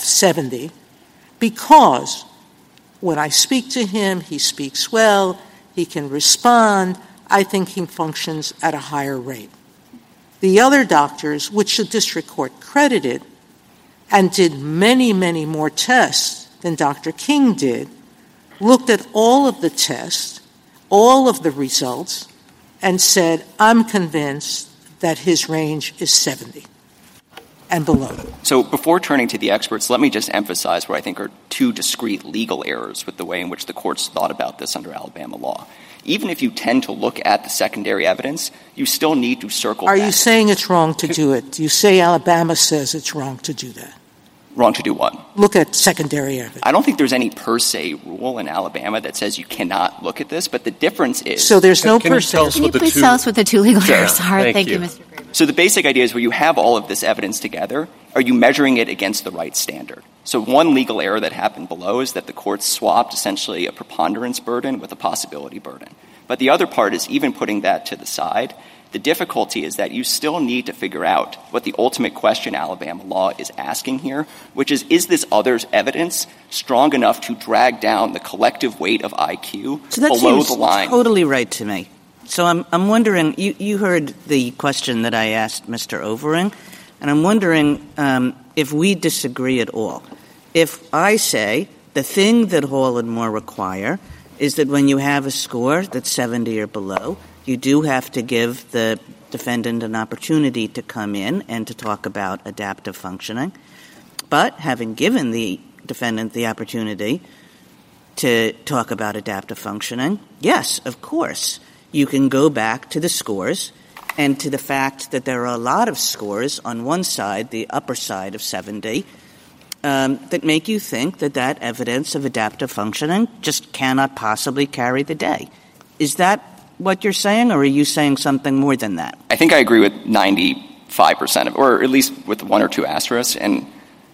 70 because when I speak to him, he speaks well, he can respond. I think he functions at a higher rate. The other doctors, which the district court credited and did many, many more tests than Dr. King did, looked at all of the tests, all of the results, and said, I'm convinced that his range is 70 and below. So before turning to the experts, let me just emphasize what I think are two discrete legal errors with the way in which the courts thought about this under Alabama law. Even if you tend to look at the secondary evidence, you still need to circle back. Are you saying it's wrong to do it? You say Alabama says it's wrong to do that. Wrong to do what? Look at secondary evidence. I don't think there's any per se rule in Alabama that says you cannot look at this, but the difference is... So there's no per se. Can you please tell us what the two legal errors are? Thank you, Mr. Graber. So the basic idea is where you have all of this evidence together, are you measuring it against the right standard? So one legal error that happened below is that the courts swapped essentially a preponderance burden with a possibility burden. But the other part is even putting that to the side, the difficulty is that you still need to figure out what the ultimate question Alabama law is asking here, which is this other evidence strong enough to drag down the collective weight of IQ below the line? Totally right to me. So I'm wondering, you heard the question that I asked Mr. Overing, and I'm wondering if we disagree at all. If I say the thing that Hall and Moore require is that when you have a score that's 70 or below, you do have to give the defendant an opportunity to come in and to talk about adaptive functioning. But having given the defendant the opportunity to talk about adaptive functioning, yes, of course, you can go back to the scores and to the fact that there are a lot of scores on one side, the upper side of 70, that make you think that that evidence of adaptive functioning just cannot possibly carry the day. Is that what you're saying, or are you saying something more than that? I think I agree with 95% of it, or at least with one or two asterisks. And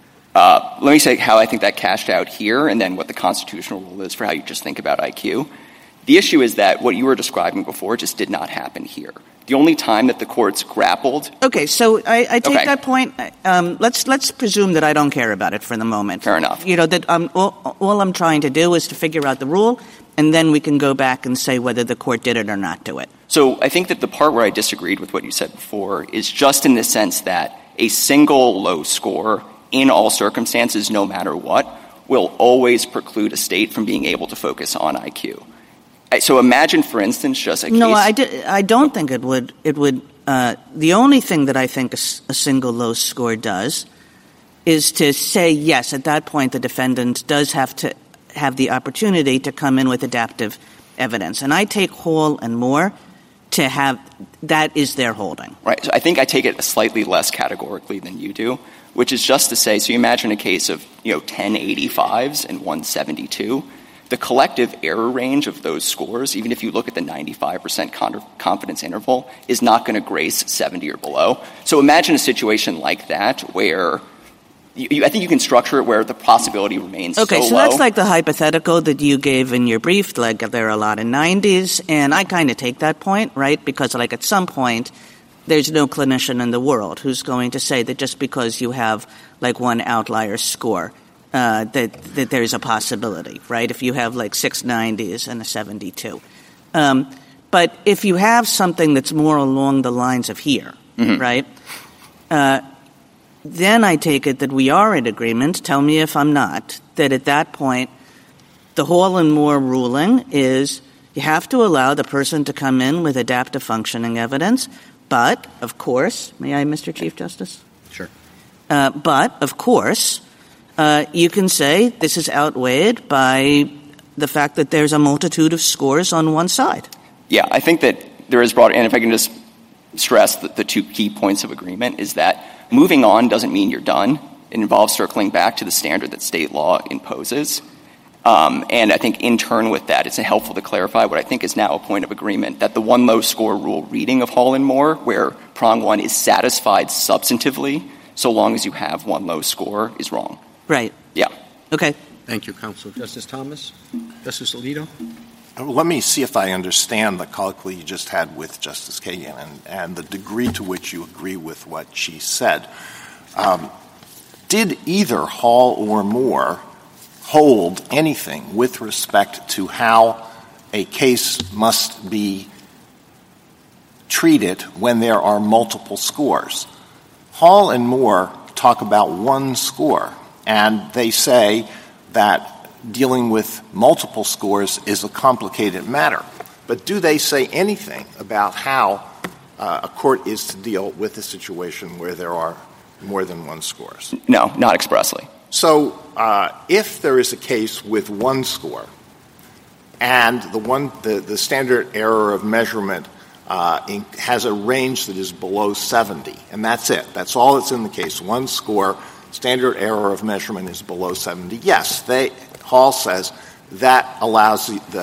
let me say how I think that cashed out here and then what the constitutional rule is for how you just think about IQ. The issue is that what you were describing before just did not happen here. The only time that the courts grappled... Okay, so I take that point. Let's presume that I don't care about it for the moment. Fair enough. You know, that all I'm trying to do is to figure out the rule, and then we can go back and say whether the court did it or not do it. So I think that the part where I disagreed with what you said before is just in the sense that a single low score in all circumstances, no matter what, will always preclude a state from being able to focus on IQ. So imagine, for instance, just a case... No, I don't think it would. The only thing that I think a single low score does is to say, yes, at that point the defendant does have to have the opportunity to come in with adaptive evidence. And I take Hall and Moore to have that is their holding. Right. So I think I take it slightly less categorically than you do, which is just to say, so you imagine a case of, 10 85s and 172. The collective error range of those scores, even if you look at the 95% confidence interval, is not going to grace 70 or below. So imagine a situation like that where I think you can structure it where the possibility remains so low. Okay, so that's like the hypothetical that you gave in your brief, like there are a lot of 90s, and I kind of take that point, right? Because like at some point, there's no clinician in the world who's going to say that just because you have like one outlier score, that there's a possibility, right? If you have like 6 90s and a 72. But if you have something that's more along the lines of here, right, then I take it that we are in agreement, tell me if I'm not, that at that point the Hall and Moore ruling is you have to allow the person to come in with adaptive functioning evidence, but, of course, may I, Mr. Chief Justice? Sure. But, of course, you can say this is outweighed by the fact that there's a multitude of scores on one side. Yeah, I think that there is broad, and if I can just stress that the two key points of agreement is that moving on doesn't mean you're done. It involves circling back to the standard that state law imposes. And I think in turn with that, it's helpful to clarify what I think is now a point of agreement, that the one low score rule reading of Hall and Moore, where prong one is satisfied substantively so long as you have one low score, is wrong. Right. Yeah. Okay. Thank you, Counsel. Justice Thomas? Justice Alito? Let me see if I understand the colloquy you just had with Justice Kagan and the degree to which you agree with what she said. Did either Hall or Moore hold anything with respect to how a case must be treated when there are multiple scores. Hall and Moore talk about one score, and they say that dealing with multiple scores is a complicated matter. But do they say anything about how a court is to deal with a situation where there are more than one scores? No, not expressly. So if there is a case with one score and the standard error of measurement has a range that is below 70, and that's it. That's all that's in the case. One score, standard error of measurement is below 70. Yes, Hall says that allows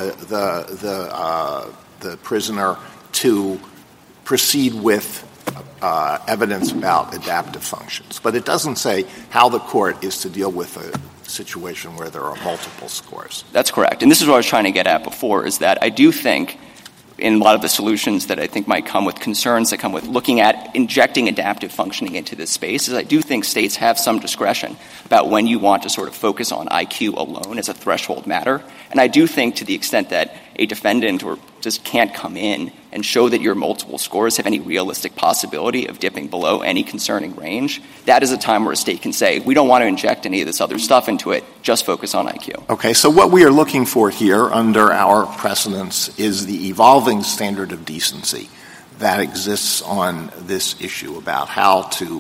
the prisoner to proceed with evidence about adaptive functions. But it doesn't say how the court is to deal with a situation where there are multiple scores. That's correct. And this is what I was trying to get at before, is that I do think in a lot of the solutions that I think might come with concerns that come with looking at injecting adaptive functioning into this space is I do think states have some discretion about when you want to sort of focus on IQ alone as a threshold matter. And I do think to the extent that a defendant or just can't come in and show that your multiple scores have any realistic possibility of dipping below any concerning range, that is a time where a state can say, we don't want to inject any of this other stuff into it, just focus on IQ. Okay, so what we are looking for here under our precedents is the evolving standard of decency that exists on this issue about how to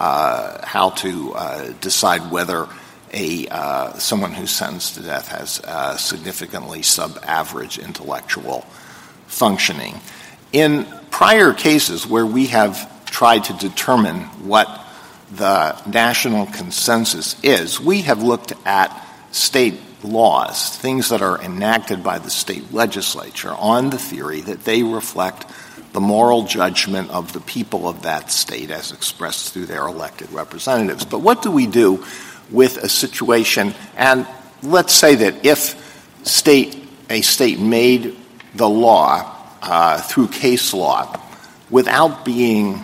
decide whether someone who's sentenced to death has significantly sub-average intellectual functioning. In prior cases where we have tried to determine what the national consensus is, we have looked at state laws, things that are enacted by the state legislature, on the theory that they reflect the moral judgment of the people of that state as expressed through their elected representatives. But what do we do with a situation, and let's say that if a state made the law through case law without thinking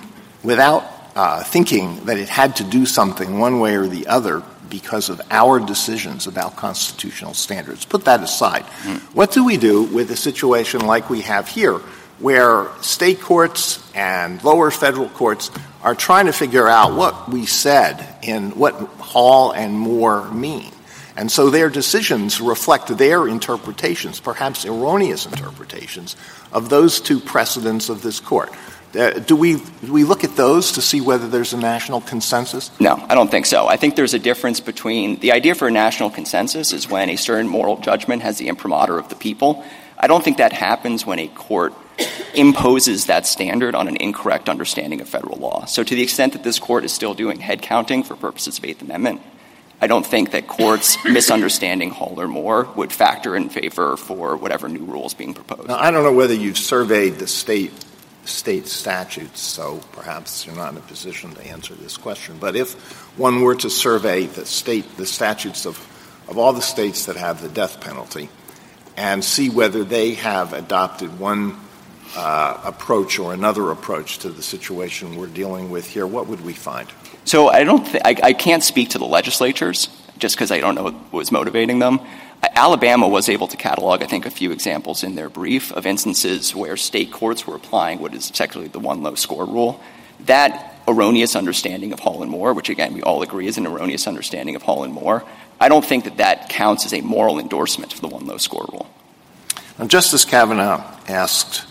that it had to do something one way or the other because of our decisions about constitutional standards. Put that aside. What do we do with a situation like we have here, where state courts and lower federal courts are trying to figure out what we said and what Hall and Moore mean? And so their decisions reflect their interpretations, perhaps erroneous interpretations, of those two precedents of this court. Do we look at those to see whether there's a national consensus? No, I don't think so. I think there's a difference between the idea for a national consensus is when a certain moral judgment has the imprimatur of the people. I don't think that happens when a court imposes that standard on an incorrect understanding of federal law. So to the extent that this court is still doing head counting for purposes of Eighth Amendment, I don't think that courts misunderstanding Hall or Moore would factor in favor for whatever new rules being proposed. Now, I don't know whether you've surveyed the state statutes, so perhaps you're not in a position to answer this question. But if one were to survey the statutes of all the states that have the death penalty and see whether they have adopted one approach or another approach to the situation we're dealing with here, what would we find? So I can't speak to the legislatures just because I don't know what was motivating them. Alabama was able to catalog, I think, a few examples in their brief of instances where state courts were applying what is technically the one low score rule. That erroneous understanding of Hall and Moore, which again we all agree is an erroneous understanding of Hall and Moore, I don't think that counts as a moral endorsement of the one low score rule. Now, Justice Kavanaugh asked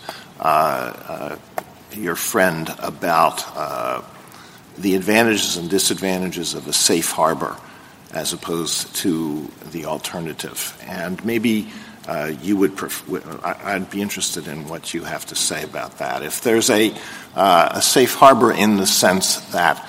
your friend about the advantages and disadvantages of a safe harbor as opposed to the alternative. And maybe you would I'd be interested in what you have to say about that. If there's a safe harbor in the sense that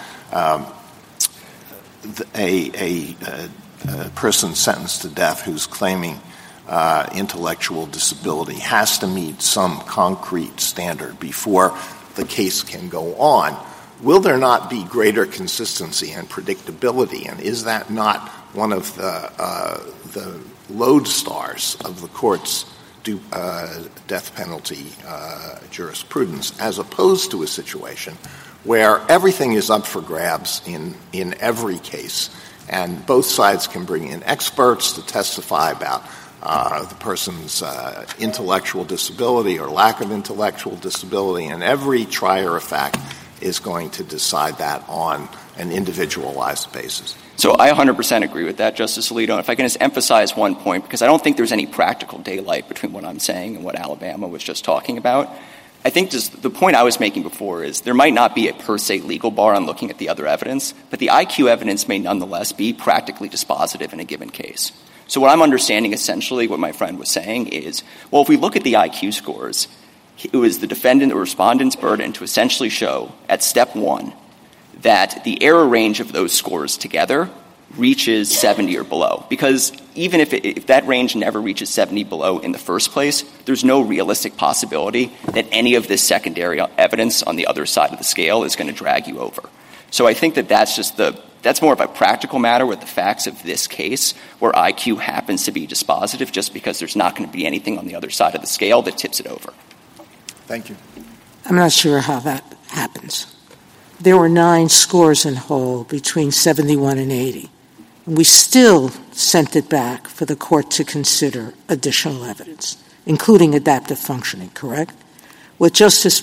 a person sentenced to death who's claiming intellectual disability has to meet some concrete standard before the case can go on, will there not be greater consistency and predictability? And is that not one of the lodestars of the court's death penalty jurisprudence, as opposed to a situation where everything is up for grabs in every case, and both sides can bring in experts to testify about the person's intellectual disability or lack of intellectual disability, and every trier of fact is going to decide that on an individualized basis. So I 100% agree with that, Justice Alito. If I can just emphasize one point, because I don't think there's any practical daylight between what I'm saying and what Alabama was just talking about. I think just the point I was making before is there might not be a per se legal bar on looking at the other evidence, but the IQ evidence may nonetheless be practically dispositive in a given case. So what I'm understanding essentially what my friend was saying is, well, if we look at the IQ scores, it was the defendant or respondent's burden to essentially show at step one that the error range of those scores together reaches 70 or below. Because even if that range never reaches 70 below in the first place, there's no realistic possibility that any of this secondary evidence on the other side of the scale is going to drag you over. So I think that that's more of a practical matter with the facts of this case where IQ happens to be dispositive just because there's not going to be anything on the other side of the scale that tips it over. Thank you. I'm not sure how that happens. There were 9 scores in whole between 71 and 80. And we still sent it back for the court to consider additional evidence, including adaptive functioning, correct? What Justice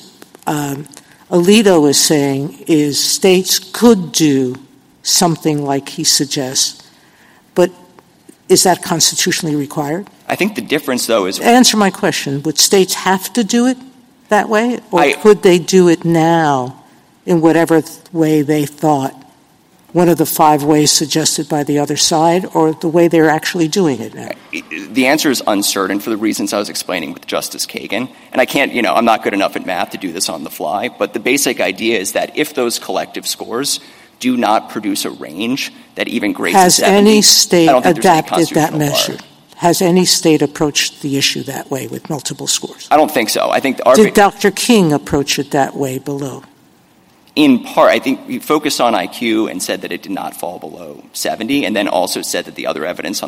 Alito is saying is states could do something like he suggests, but is that constitutionally required? I think the difference, though, is... Answer my question. Would states have to do it that way, or could they do it now in whatever way they thought, one of the 5 ways suggested by the other side, or the way they're actually doing it now? The answer is uncertain for the reasons I was explaining with Justice Kagan. And I can't, I'm not good enough at math to do this on the fly, but the basic idea is that if those collective scores do not produce a range that even graces 70, has any state adapted that measure? Bar. Has any state approached the issue that way with multiple scores? I don't think so. I think did Dr. King approach it that way below? In part, I think he focused on IQ and said that it did not fall below 70, and then also said that the other evidence on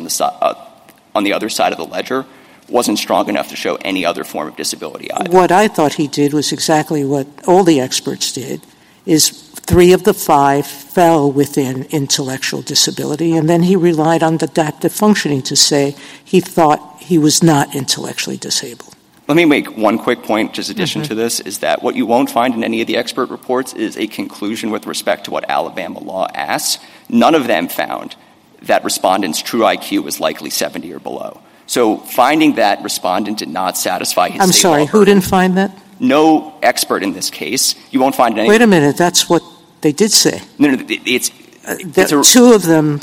the other side of the ledger wasn't strong enough to show any other form of disability either. What I thought he did was exactly what all the experts did, is 3 of the 5 fell within intellectual disability, and then he relied on adaptive functioning to say he thought he was not intellectually disabled. Let me make one quick point, just addition to this, is that what you won't find in any of the expert reports is a conclusion with respect to what Alabama law asks. None of them found that respondent's true IQ was likely 70 or below. So finding that respondent did not satisfy his I'm sorry, who didn't find that? No expert in this case. You won't find any. Wait a minute, that's what they did say. No, it's 2 of them,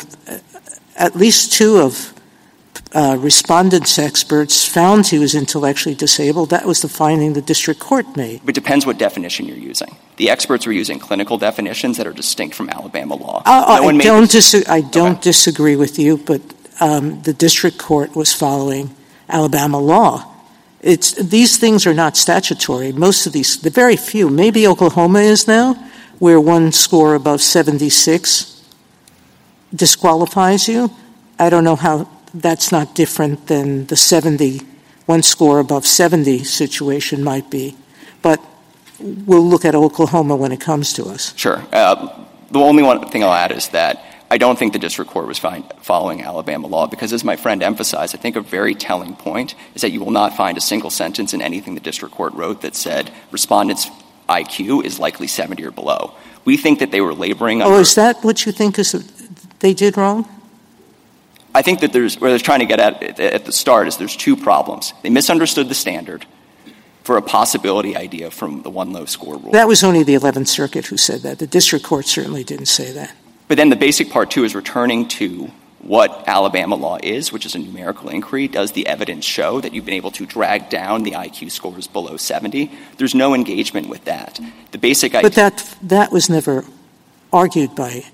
at least 2 of respondents' experts found he was intellectually disabled. That was the finding the district court made. But it depends what definition you're using. The experts were using clinical definitions that are distinct from Alabama law. I don't disagree with you, but the district court was following Alabama law. These things are not statutory. Most of these, the very few, maybe Oklahoma is now, where 1 score above 76 disqualifies you. I don't know how that's not different than the 70, 1 score above 70 situation might be. But we'll look at Oklahoma when it comes to us. Sure. The only one thing I'll add is that I don't think the district court was following Alabama law because, as my friend emphasized, I think a very telling point is that you will not find a single sentence in anything the district court wrote that said respondent's IQ is likely 70 or below. We think that they were laboring under... Oh, is that what you think they did wrong? I think that where they're trying to get at the start is there's 2 problems. They misunderstood the standard for a possibility idea from the 1 low score rule. That was only the 11th Circuit who said that. The district court certainly didn't say that. But then the basic part, too, is returning to what Alabama law is, which is a numerical inquiry. Does the evidence show that you've been able to drag down the IQ scores below 70? There's no engagement with that. The basic idea... But that was never argued by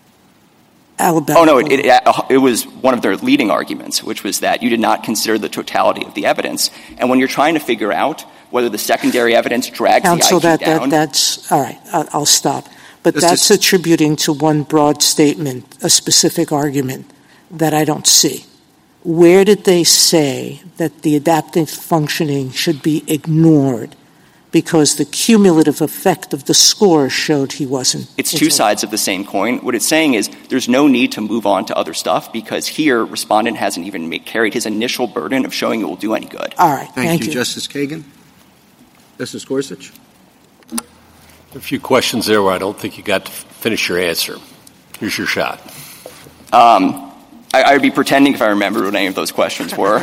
Alabama. Oh, no, it was one of their leading arguments, which was that you did not consider the totality of the evidence. And when you're trying to figure out whether the secondary evidence drags Counsel, the IQ down... that's all right, I'll stop. But that's attributing to one broad statement, a specific argument that I don't see. Where did they say that the adaptive functioning should be ignored because the cumulative effect of the score showed he wasn't. It's two sides of the same coin. What it's saying is there's no need to move on to other stuff because here respondent hasn't even carried his initial burden of showing it will do any good. All right. Thank you. Justice Kagan. Justice Gorsuch. A few questions there where I don't think you got to finish your answer. Here's your shot. I would be pretending if I remembered what any of those questions were.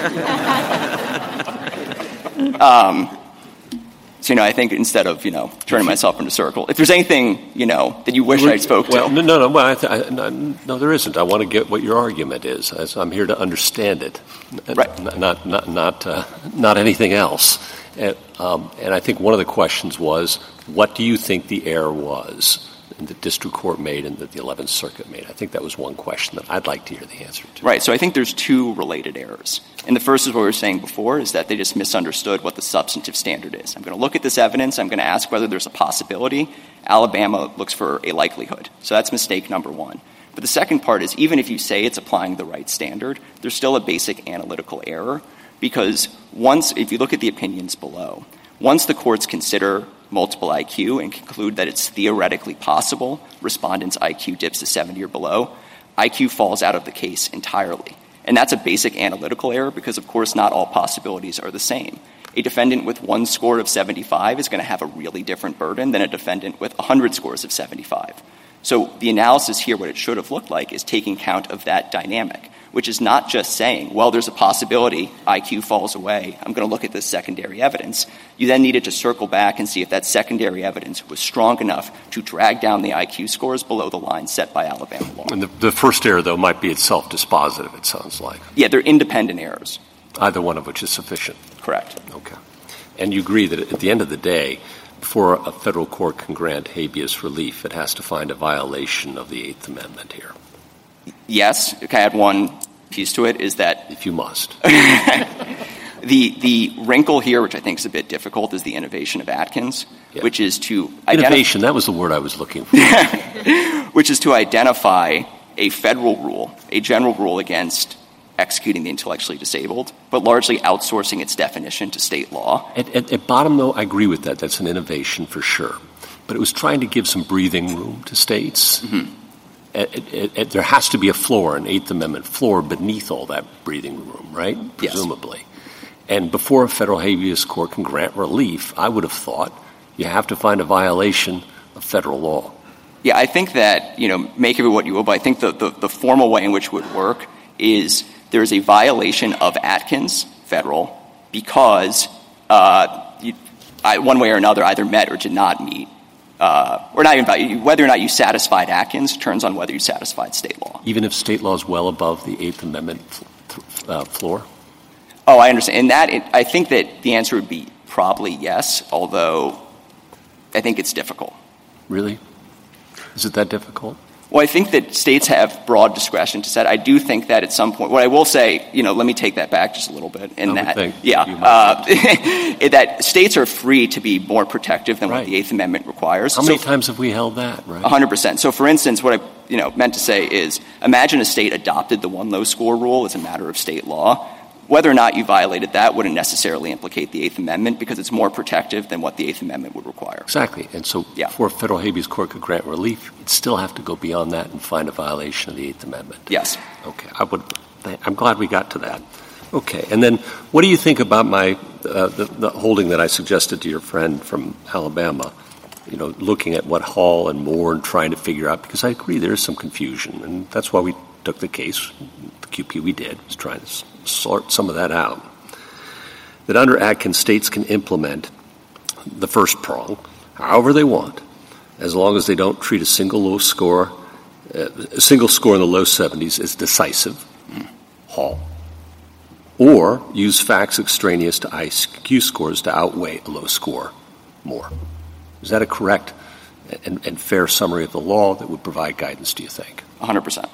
So, I think instead of, turning myself into a circle, if there's anything, that you wish I spoke to. No, no, there isn't. I want to get what your argument is. I'm here to understand it, right. not anything else. And I think one of the questions was, what do you think the error was that the district court made and that the 11th Circuit made? I think that was one question that I'd like to hear the answer to. Right. So I think there's two related errors. And the first is what we were saying before, is that they just misunderstood what the substantive standard is. I'm going to look at this evidence. I'm going to ask whether there's a possibility. Alabama looks for a likelihood. So that's mistake number one. But the second part is even if you say it's applying the right standard, there's still a basic analytical error because if you look at the opinions below, once the courts consider multiple IQ and conclude that it's theoretically possible respondent's IQ dips to 70 or below, IQ falls out of the case entirely. And that's a basic analytical error because, of course, not all possibilities are the same. A defendant with one score of 75 is going to have a really different burden than a defendant with 100 scores of 75. So the analysis here, what it should have looked like, is taking count of that dynamic, which is not just saying, well, there's a possibility IQ falls away. I'm going to look at this secondary evidence. You then needed to circle back and see if that secondary evidence was strong enough to drag down the IQ scores below the line set by Alabama law. And the first error, though, might be itself dispositive, it sounds like. Yeah, they're independent errors. Either one of which is sufficient. Correct. Okay. And you agree that at the end of the day, before a federal court can grant habeas relief, it has to find a violation of the Eighth Amendment here. Yes. Can I add one piece to it? Is that if you must. The wrinkle here, which I think is a bit difficult, is the innovation of Atkins, which is to innovation. That was the word I was looking for. Which is to identify a federal rule, a general rule against executing the intellectually disabled, but largely outsourcing its definition to state law. At bottom, though, I agree with that. That's an innovation for sure. But it was trying to give some breathing room to states. Mm-hmm. There has to be a floor, an Eighth Amendment floor beneath all that breathing room, right? Presumably. Yes. And before a federal habeas court can grant relief, I would have thought you have to find a violation of federal law. Yeah, I think that, make of it what you will, but I think the formal way in which it would work is there is a violation of Atkins, federal, because one way or another either met or did not meet, or not even whether or not you satisfied Atkins turns on whether you satisfied state law. Even if state law is well above the Eighth Amendment floor? Oh, I understand. And I think that the answer would be probably yes, although I think it's difficult. Really? Is it that difficult? Well, I think that states have broad discretion to set. I do think that at some point, what I will say, let me take that back just a little bit. That states are free to be more protective than what the Eighth Amendment requires. How many times have we held that, right? 100%. So, for instance, what I meant to say is imagine a state adopted the one low score rule as a matter of state law. Whether or not you violated that wouldn't necessarily implicate the Eighth Amendment because it's more protective than what the Eighth Amendment would require. Exactly. And so before a federal habeas court could grant relief, it'd still have to go beyond that and find a violation of the Eighth Amendment. Yes. Okay. I'm glad we got to that. Okay. And then what do you think about the holding that I suggested to your friend from Alabama, looking at what Hall and Moore and trying to figure out, because I agree there is some confusion, and that's why we took the case, the QP we did, was trying to sort some of that out. That under Atkins, states can implement the first prong however they want, as long as they don't treat a single score in the low 70s as decisive, Hall, or use facts extraneous to IQ scores to outweigh a low score more. Is that a correct and fair summary of the law that would provide guidance, do you think? 100%.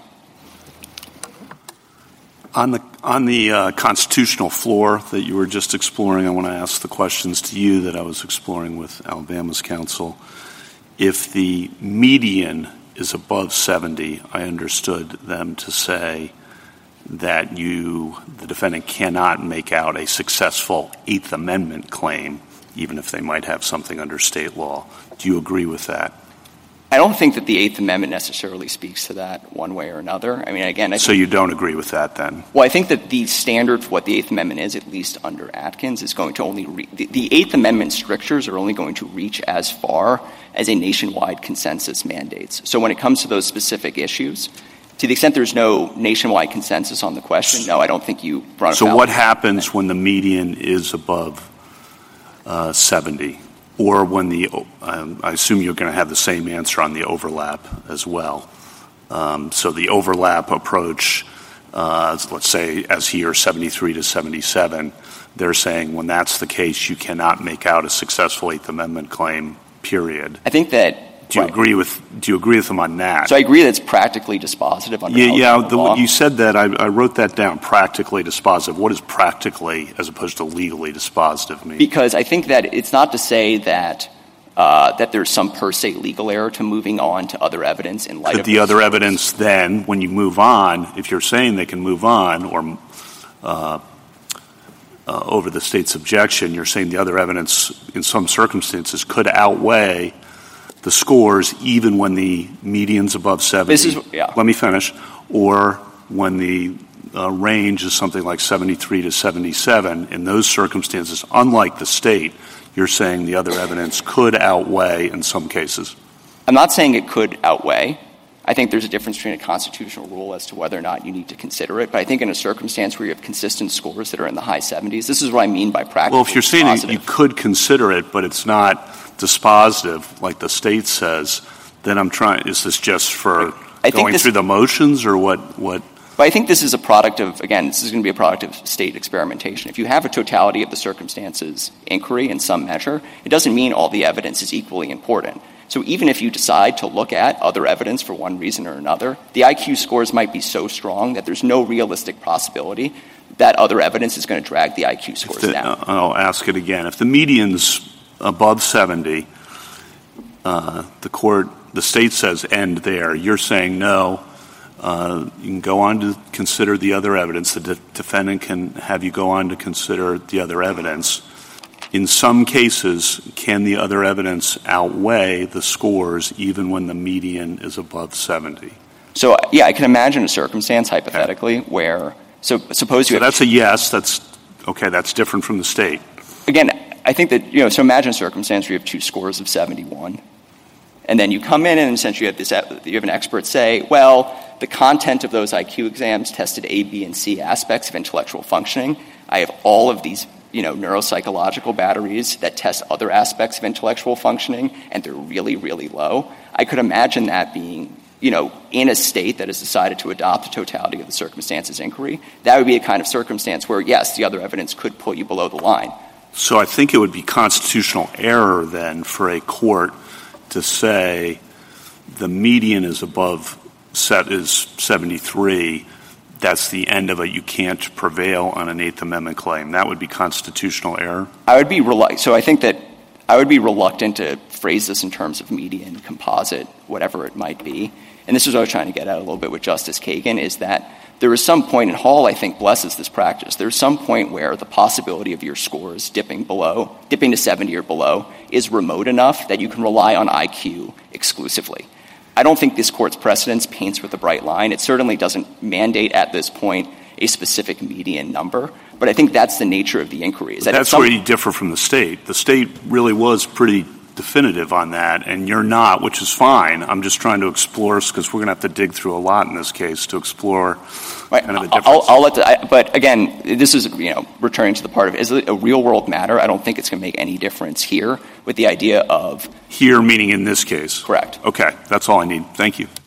On the constitutional floor that you were just exploring, I want to ask the questions to you that I was exploring with Alabama's counsel. If the median is above 70, I understood them to say that the defendant cannot make out a successful Eighth Amendment claim even if they might have something under state law. Do you agree with that? I don't think that the Eighth Amendment necessarily speaks to that one way or another. I mean, again, so you don't agree with that then? Well, I think that the standard for what the Eighth Amendment is, at least under Atkins, is going to only the Eighth Amendment strictures are only going to reach as far as a nationwide consensus mandates. So when it comes to those specific issues, to the extent there's no nationwide consensus on the question, no, I don't think you run afoul. So what happens when the median is above 70? Or when I assume you're going to have the same answer on the overlap as well. So the overlap approach, let's say as here, 73 to 77, they're saying when that's the case, you cannot make out a successful Eighth Amendment claim, period. I think that. Do you agree with them on that? So I agree that it's practically dispositive under Alabama law. You said that. I wrote that down, practically dispositive. What does practically as opposed to legally dispositive mean? Because I think that it's not to say that that there's some per se legal error to moving on to other evidence in light of the other evidence then, when you move on, if you're saying they can move on or over the state's objection, you're saying the other evidence in some circumstances could outweigh the scores even when the median's above 70. Let me finish. Or when the range is something like 73 to 77. In those circumstances, unlike the state, you're saying the other evidence could outweigh in some cases. I'm not saying it could outweigh. I think there's a difference between a constitutional rule as to whether or not you need to consider it. But I think in a circumstance where you have consistent scores that are in the high 70s, this is what I mean by practically Well, if you're saying you could consider it, but it's not dispositive, like the state says, then is this just for going through the motions or what? But I think this is a product of, again, this is going to be a product of state experimentation. If you have a totality of the circumstances inquiry in some measure, it doesn't mean all the evidence is equally important. So even if you decide to look at other evidence for one reason or another, the IQ scores might be so strong that there's no realistic possibility that other evidence is going to drag the IQ scores down. I'll ask it again. If the median's above 70, the state says end there. You're saying no. You can go on to consider the other evidence. The defendant can have you go on to consider the other evidence. In some cases, can the other evidence outweigh the scores even when the median is above 70? So, yeah, I can imagine a circumstance, hypothetically, where suppose you have... that's a yes. That's different from the state. Again, I think that, so imagine a circumstance where you have two scores of 71. And then you come in and essentially you have an expert say, well, the content of those IQ exams tested A, B, and C aspects of intellectual functioning. I have all of these, neuropsychological batteries that test other aspects of intellectual functioning, and they're really, really low. I could imagine that being, in a state that has decided to adopt the totality of the circumstances inquiry. That would be a kind of circumstance where, yes, the other evidence could put you below the line. So I think it would be constitutional error then for a court to say the median is above is 73. That's the end of it. You can't prevail on an Eighth Amendment claim. That would be constitutional error? I think that I would be reluctant to phrase this in terms of median, composite, whatever it might be. And this is what I was trying to get at a little bit with Justice Kagan, is that there is some point, and Hall, I think, blesses this practice. There's some point where the possibility of your scores dipping to 70 or below, is remote enough that you can rely on IQ exclusively. I don't think this Court's precedence paints with a bright line. It certainly doesn't mandate at this point a specific median number, but I think that's the nature of the inquiry. That's where you differ from the state. The state really was pretty definitive on that, and you're not, which is fine. I'm just trying to explore, because we're going to have to dig through a lot in this case to explore kind of the difference. But again, this is, returning to the part of, is it a real-world matter? I don't think it's going to make any difference here with the idea of... Here, meaning in this case? Correct. Okay, that's all I need. Thank you.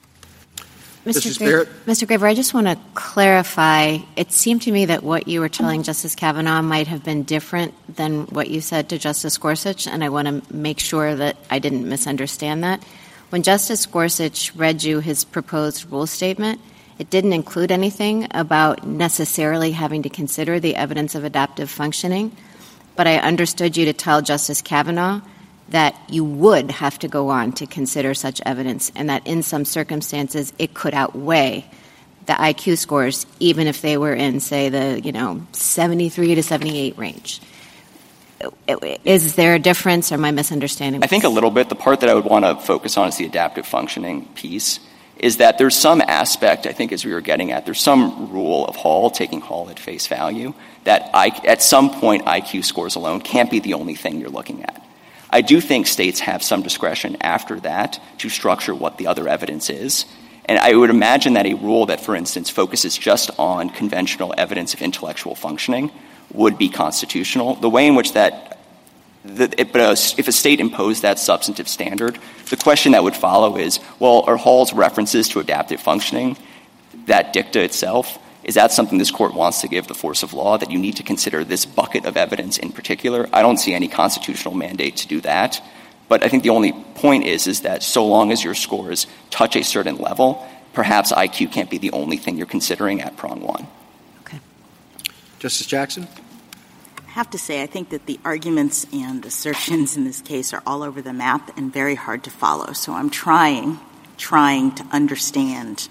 Mr. Graver, I just want to clarify. It seemed to me that what you were telling Justice Kavanaugh might have been different than what you said to Justice Gorsuch, and I want to make sure that I didn't misunderstand that. When Justice Gorsuch read you his proposed rule statement, it didn't include anything about necessarily having to consider the evidence of adaptive functioning, but I understood you to tell Justice Kavanaugh that you would have to go on to consider such evidence, and that in some circumstances it could outweigh the IQ scores, even if they were in, say, the 73 to 78 range. Is there a difference, or am I misunderstanding? I think a little bit. The part that I would want to focus on is the adaptive functioning piece, is that there's some aspect, I think as we were getting at, there's some rule of Hall, taking Hall at face value, that at some point IQ scores alone can't be the only thing you're looking at. I do think states have some discretion after that to structure what the other evidence is. And I would imagine that a rule that, for instance, focuses just on conventional evidence of intellectual functioning would be constitutional. The way in which if a state imposed that substantive standard, the question that would follow is, well, are Hall's references to adaptive functioning, that dicta itself, is that something this court wants to give the force of law, that you need to consider this bucket of evidence in particular? I don't see any constitutional mandate to do that. But I think the only point is that so long as your scores touch a certain level, perhaps IQ can't be the only thing you're considering at prong one. Okay. Justice Jackson? I have to say, I think that the arguments and assertions in this case are all over the map and very hard to follow. So I'm trying to understand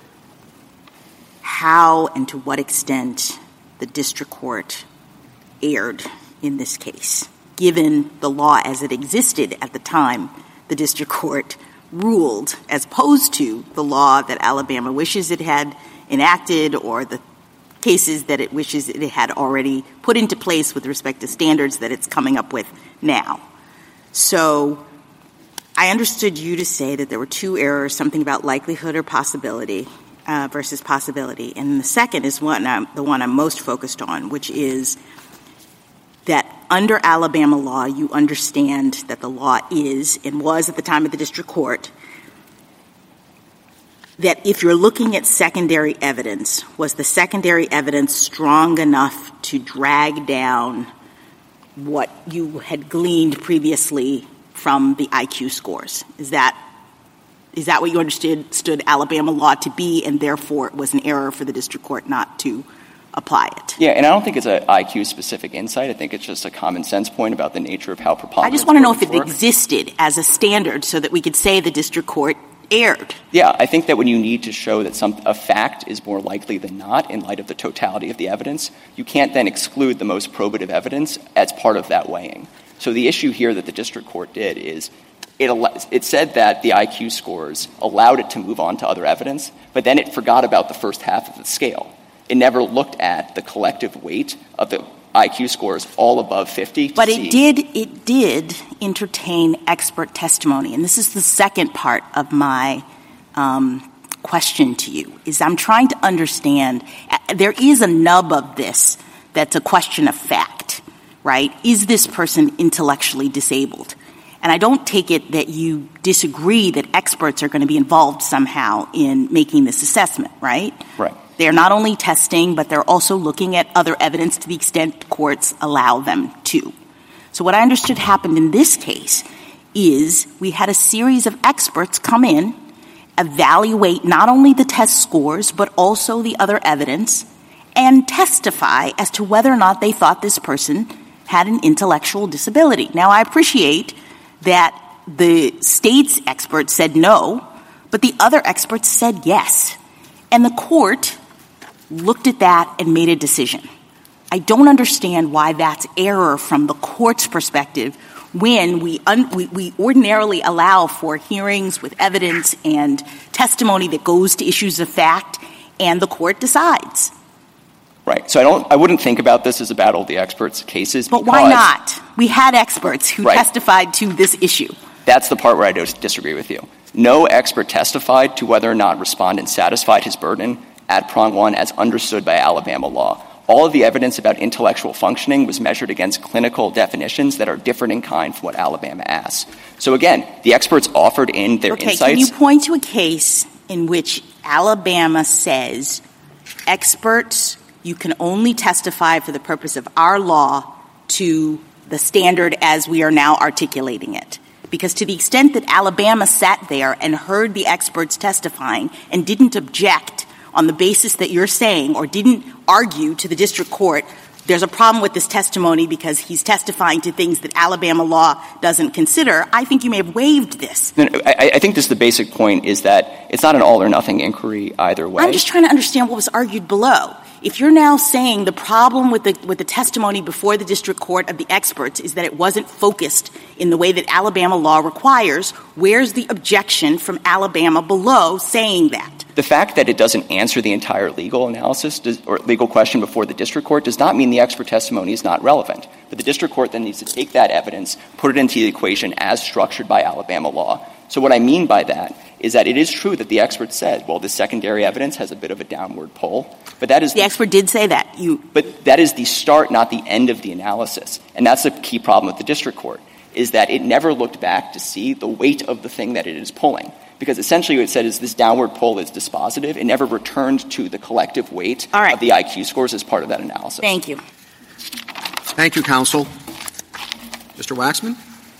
how and to what extent the district court erred in this case, given the law as it existed at the time the district court ruled, as opposed to the law that Alabama wishes it had enacted or the cases that it wishes it had already put into place with respect to standards that it's coming up with now. So I understood you to say that there were two errors, something about likelihood or possibility versus possibility. And the second is the one I'm most focused on, which is that under Alabama law, you understand that the law is and was at the time of the district court that if you're looking at secondary evidence, was the secondary evidence strong enough to drag down what you had gleaned previously from the IQ scores? Is that what you understood Alabama law to be, and therefore it was an error for the district court not to apply it? Yeah, and I don't think it's an IQ-specific insight. I think it's just a common-sense point about the nature of how preponderance I just want to know if it work. existed as a standard so that we could say the district court erred. Yeah, I think that when you need to show that a fact is more likely than not in light of the totality of the evidence, you can't then exclude the most probative evidence as part of that weighing. So the issue here that the district court did is it said that the IQ scores allowed it to move on to other evidence, but then it forgot about the first half of the scale. It never looked at the collective weight of the IQ scores all above 50. But it did entertain expert testimony, and this is the second part of my question to you, is I'm trying to understand, there is a nub of this that's a question of fact, right? Is this person intellectually disabled? And I don't take it that you disagree that experts are going to be involved somehow in making this assessment, right? Right. They're not only testing, but they're also looking at other evidence to the extent courts allow them to. So what I understood happened in this case is we had a series of experts come in, evaluate not only the test scores, but also the other evidence, and testify as to whether or not they thought this person had an intellectual disability. Now, I appreciate that the state's experts said no, but the other experts said yes. And the court looked at that and made a decision. I don't understand why that's error from the court's perspective when we ordinarily allow for hearings with evidence and testimony that goes to issues of fact, and the court decides. Right. So I wouldn't think about this as a battle of the experts cases. But why not? We had experts who testified to this issue. That's the part where I disagree with you. No expert testified to whether or not respondent satisfied his burden at prong one as understood by Alabama law. All of the evidence about intellectual functioning was measured against clinical definitions that are different in kind from what Alabama asks. So again, the experts offered in their insights. Can you point to a case in which Alabama says experts, you can only testify for the purpose of our law to the standard as we are now articulating it? Because to the extent that Alabama sat there and heard the experts testifying and didn't object on the basis that you're saying or didn't argue to the district court, there's a problem with this testimony because he's testifying to things that Alabama law doesn't consider, I think you may have waived this. No, I think the basic point is that it's not an all-or-nothing inquiry either way. I'm just trying to understand what was argued below. If you're now saying the problem with the testimony before the district court of the experts is that it wasn't focused in the way that Alabama law requires, where's the objection from Alabama below saying that? The fact that it doesn't answer the entire legal analysis or legal question before the district court does not mean the expert testimony is not relevant. But the district court then needs to take that evidence, put it into the equation as structured by Alabama law. So what I mean by that is that it is true that the expert said, well, the secondary evidence has a bit of a downward pull. But that is the expert did say that. But that is the start, not the end of the analysis. And that's the key problem with the district court, is that it never looked back to see the weight of the thing that it is pulling. Because essentially what it said is this downward pull is dispositive. It never returned to the collective weight of the IQ scores as part of that analysis. Thank you. Thank you, counsel. Mr. Waxman?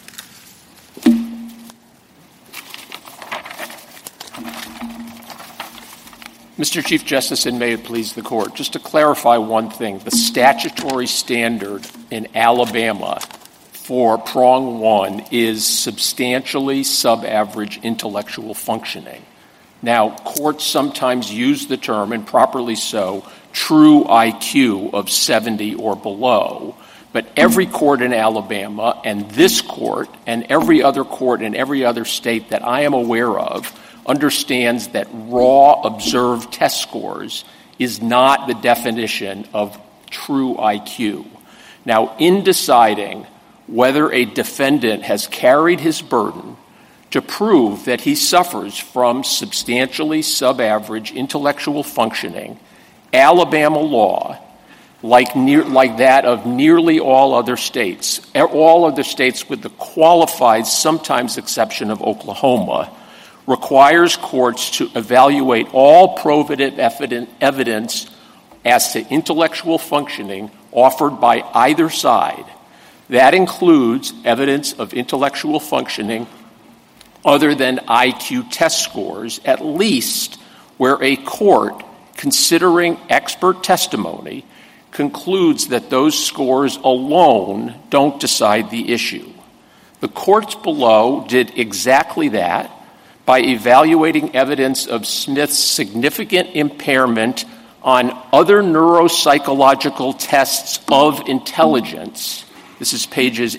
Mr. Chief Justice, and may it please the Court, just to clarify one thing, the statutory standard in Alabama for prong one is substantially sub-average intellectual functioning. Now, courts sometimes use the term, and properly so, true IQ of 70 or below, but every court in Alabama and this court and every other court in every other state that I am aware of understands that raw observed test scores is not the definition of true IQ. Now, in deciding whether a defendant has carried his burden to prove that he suffers from substantially sub-average intellectual functioning, Alabama law, like that of nearly all other states with the qualified, sometimes exception of Oklahoma, requires courts to evaluate all probative evidence as to intellectual functioning offered by either side. That includes evidence of intellectual functioning other than IQ test scores, at least where a court, considering expert testimony, concludes that those scores alone don't decide the issue. The courts below did exactly that by evaluating evidence of Smith's significant impairment on other neuropsychological tests of intelligence. This is pages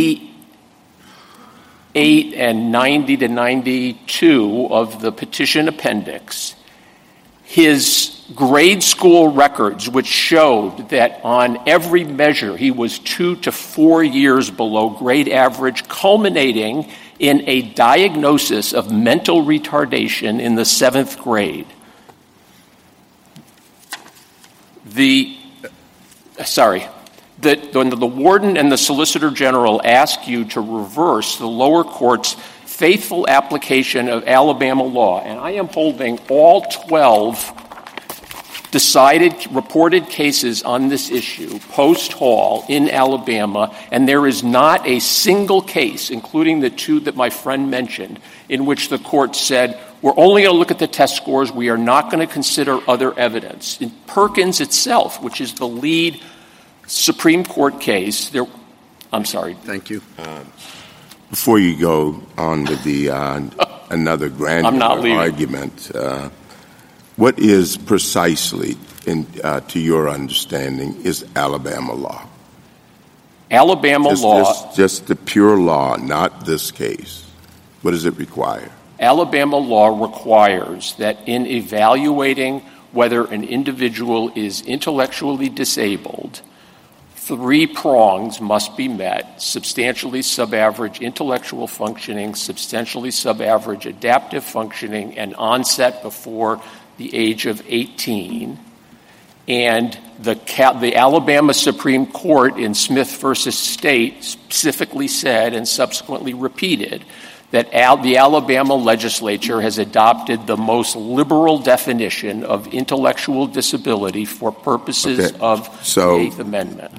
88 and 90 to 92 of the petition appendix. His grade school records, which showed that on every measure he was 2 to 4 years below grade average, culminating in a diagnosis of mental retardation in the 7th grade. The warden and the Solicitor General ask you to reverse the lower court's faithful application of Alabama law, and I am holding all 12 reported cases on this issue post-Hall in Alabama, and there is not a single case, including the two that my friend mentioned, in which the court said, we're only going to look at the test scores, we are not going to consider other evidence. In Perkins itself, which is the lead Supreme Court case, I'm sorry. Thank you. Before you go on with the another granular argument, what is precisely, to your understanding, is Alabama law? Alabama law... Just the pure law, not this case. What does it require? Alabama law requires that in evaluating whether an individual is intellectually disabled, 3 prongs must be met: substantially sub-average intellectual functioning, substantially sub-average adaptive functioning, and onset before the age of 18. And the Alabama Supreme Court in Smith v. State specifically said and subsequently repeated that the Alabama legislature has adopted the most liberal definition of intellectual disability for purposes of the Eighth Amendment.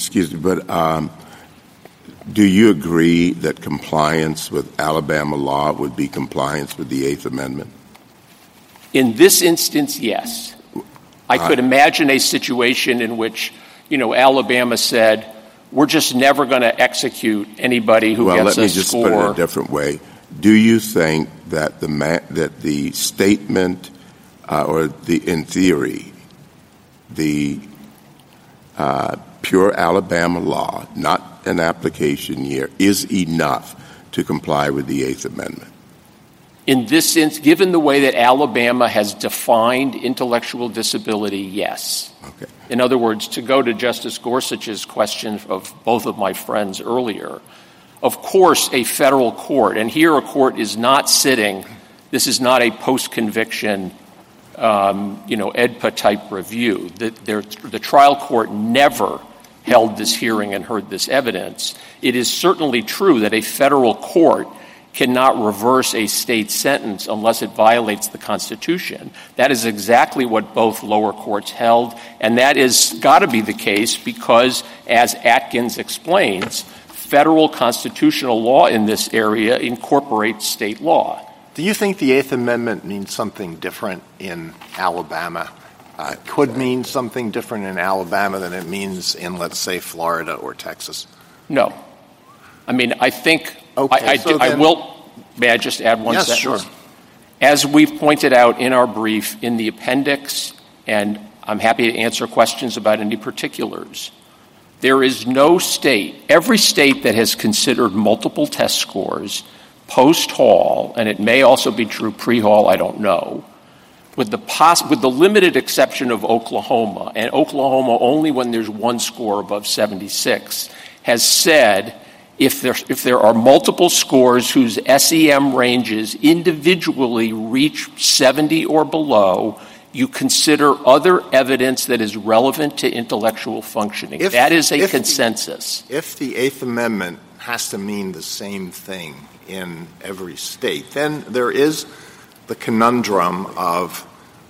Do you agree that compliance with Alabama law would be compliance with the Eighth Amendment? In this instance, yes. I could imagine a situation in which, Alabama said, we're just never going to execute anybody who gets a score. Well, let me just put it a different way. Do you think that the statement in theory the pure Alabama law, not an application year, is enough to comply with the Eighth Amendment? In this sense, given the way that Alabama has defined intellectual disability, yes. Okay. In other words, to go to Justice Gorsuch's question of both of my friends earlier, of course a federal court, and here a court is not sitting, this is not a post-conviction EDPA-type review. The trial court never held this hearing and heard this evidence. It is certainly true that a federal court cannot reverse a state sentence unless it violates the Constitution. That is exactly what both lower courts held, and that is got to be the case because, as Atkins explains, federal constitutional law in this area incorporates state law. Do you think the Eighth Amendment means something different in Alabama? Could mean something different in Alabama than it means in, let's say, Florida or Texas? No. I mean, I think Okay, I will. May I just add one sentence? Sure. As we've pointed out in our brief in the appendix, and I'm happy to answer questions about any particulars, there is no state, every state that has considered multiple test scores post-Hall, and it may also be true pre-Hall, I don't know, with the limited exception of Oklahoma, and Oklahoma only when there's one score above 76, has said if there are multiple scores whose SEM ranges individually reach 70 or below, you consider other evidence that is relevant to intellectual functioning. That is a consensus. If the Eighth Amendment has to mean the same thing in every state, then there is the conundrum of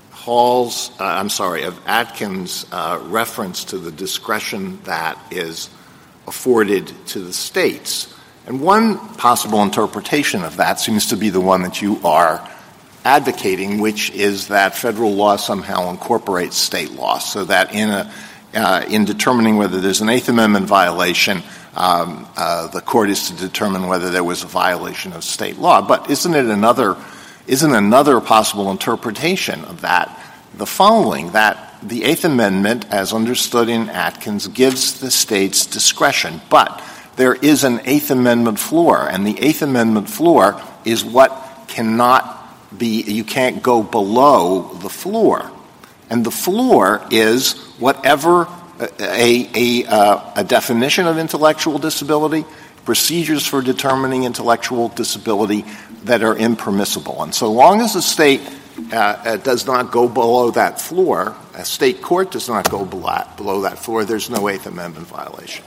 Atkins' reference to the discretion that is afforded to the states. And one possible interpretation of that seems to be the one that you are advocating, which is that federal law somehow incorporates state law, so that in determining whether there's an Eighth Amendment violation, the court is to determine whether there was a violation of state law. But isn't another possible interpretation of that the following, that the Eighth Amendment, as understood in Atkins, gives the states discretion, but there is an Eighth Amendment floor, and the Eighth Amendment floor is what cannot be, you can't go below the floor. And the floor is whatever a definition of intellectual disability, procedures for determining intellectual disability that are impermissible. And so long as the state does not go below that floor, a state court does not go below that floor, there's no Eighth Amendment violation.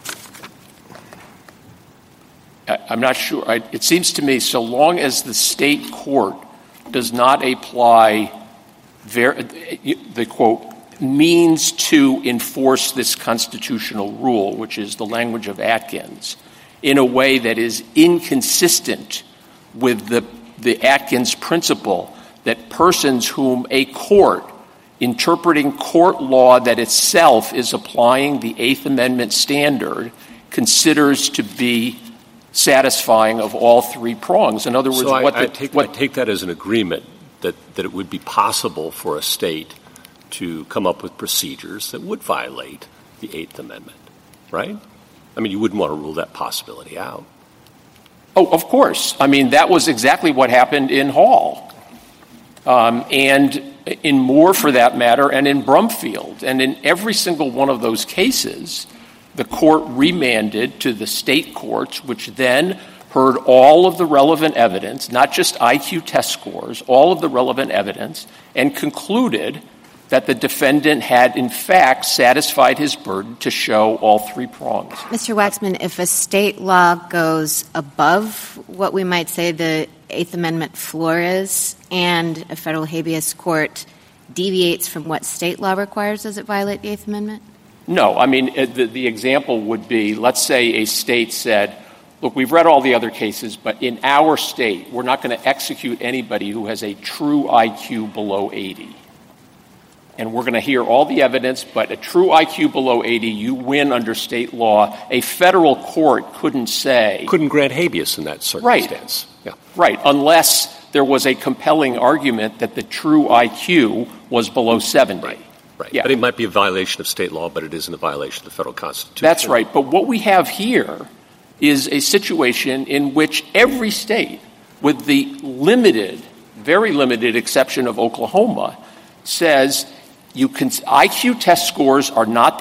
I'm not sure. It seems to me so long as the state court does not apply the, quote, means to enforce this constitutional rule, which is the language of Atkins, in a way that is inconsistent with the Atkins principle that persons whom a court, interpreting court law that itself is applying the Eighth Amendment standard, considers to be satisfying of all three prongs. In other words, so I take that as an agreement that it would be possible for a state to come up with procedures that would violate the Eighth Amendment, right? I mean, you wouldn't want to rule that possibility out. Oh, of course. I mean, that was exactly what happened in Hall. And in Moore, for that matter, and in Brumfield. And in every single one of those cases, the court remanded to the state courts, which then heard all of the relevant evidence, not just IQ test scores, all of the relevant evidence, and concluded that the defendant had, in fact, satisfied his burden to show all three prongs. Mr. Waxman, if a state law goes above what we might say the Eighth Amendment floor is, and a federal habeas court deviates from what state law requires, does it violate the Eighth Amendment? No. I mean, the example would be, let's say a state said, look, we've read all the other cases, but in our state, we're not going to execute anybody who has a true IQ below 80. And we're going to hear all the evidence, but a true IQ below 80, you win under state law. A federal court couldn't say... Couldn't grant habeas in that circumstance. Right. Yeah. Right, unless there was a compelling argument that the true IQ was below 70. Right. Right. Yeah. But it might be a violation of state law, but it isn't a violation of the federal Constitution. That's right. But what we have here is a situation in which every state, with the very limited exception of Oklahoma, says IQ test scores are not